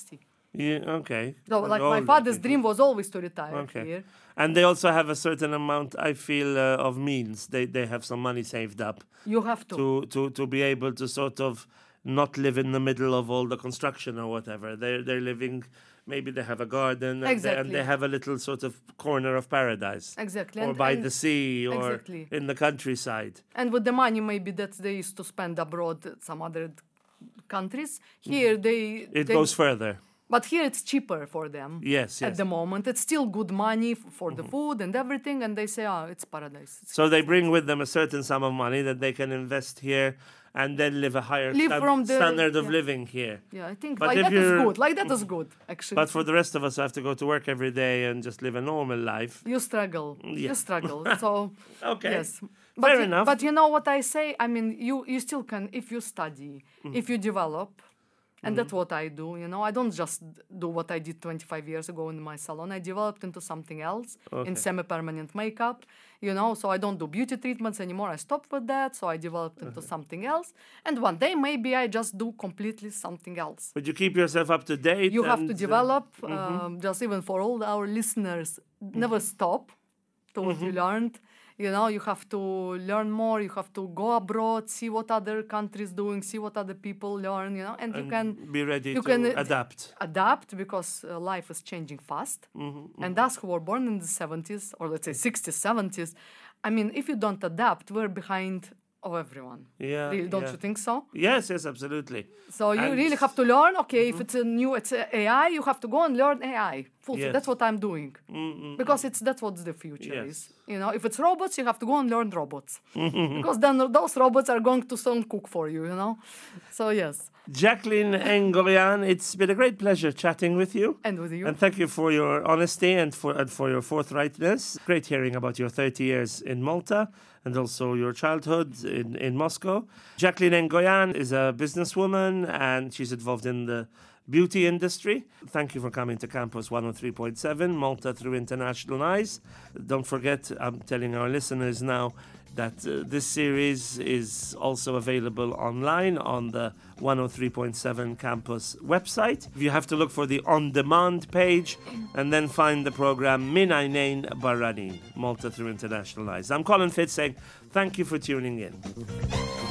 Yeah, okay. So, like, All my the father's people. dream was always to retire Okay. here. And they also have a certain amount, I feel, uh, of means. They they have some money saved up You have to. to, to, to be able to sort of not live in the middle of all the construction or whatever. They're, they're living, maybe they have a garden and, they, and Exactly. they have a little sort of corner of paradise. Exactly. Or And- by and- the sea or Exactly. in the countryside. And with the money maybe that they used to spend abroad at some other countries, here they... It they- goes further. But here it's cheaper for them. Yes, At yes. the moment. It's still good money f- for the food and everything. And they say, oh, it's paradise. It's So they bring with them a certain sum of money that they can invest here and then live a higher Live stan- from the- standard of yeah. living here. Yeah, I think But like if that is you're- good. Like that is good, actually. But for the rest of us who have to go to work every day and just live a normal life. you struggle. Yeah. You struggle. So Okay. yes. But Fair y- enough. But you know what I say? I mean, you you still can if you study, Mm. if you develop, and that's what I do. You know, I don't just do what I did twenty-five years ago in my salon. I developed into something else Okay. in semi-permanent makeup. You know, so I don't do beauty treatments anymore. I stopped with that. So I developed into something else. And one day maybe I just do completely something else. But you keep yourself up to date. You have and, to uh, develop, um, just even for all our listeners, never stop to what you learned. You know, you have to learn more. You have to go abroad, see what other countries doing, see what other people learn. You know, and, you and can be ready you to can, uh, adapt. adapt because uh, life is changing fast. And us who were born in the seventies or let's say sixties, seventies, I mean, if you don't adapt, we're behind of everyone. Yeah, Really, don't yeah. you think so? Yes, yes, absolutely. So you And- really have to learn. Okay, if it's a new, it's a AI, you have to go and learn A I. Full Yes. That's what I'm doing because it's that's what the future Yes. is. You know, if it's robots, you have to go and learn robots because then those robots are going to soon cook for you. You know, so yes, Jacqueline Ngoyan, it's been a great pleasure chatting with you. and with you. And thank you for your honesty and for and for your forthrightness. Great hearing about your thirty years in Malta and also your childhood in, in Moscow. Jacqueline Ngoyan is a businesswoman and she's involved in the beauty industry. Thank you for coming to Campus one oh three point seven, Malta Through International Eyes. Don't forget, I'm telling our listeners now that uh, this series is also available online on the one oh three point seven campus website. You have to look for the on-demand page and then find the program Minainain Baranin, Malta Through International Eyes. I'm Colin Fitz saying thank you for tuning in.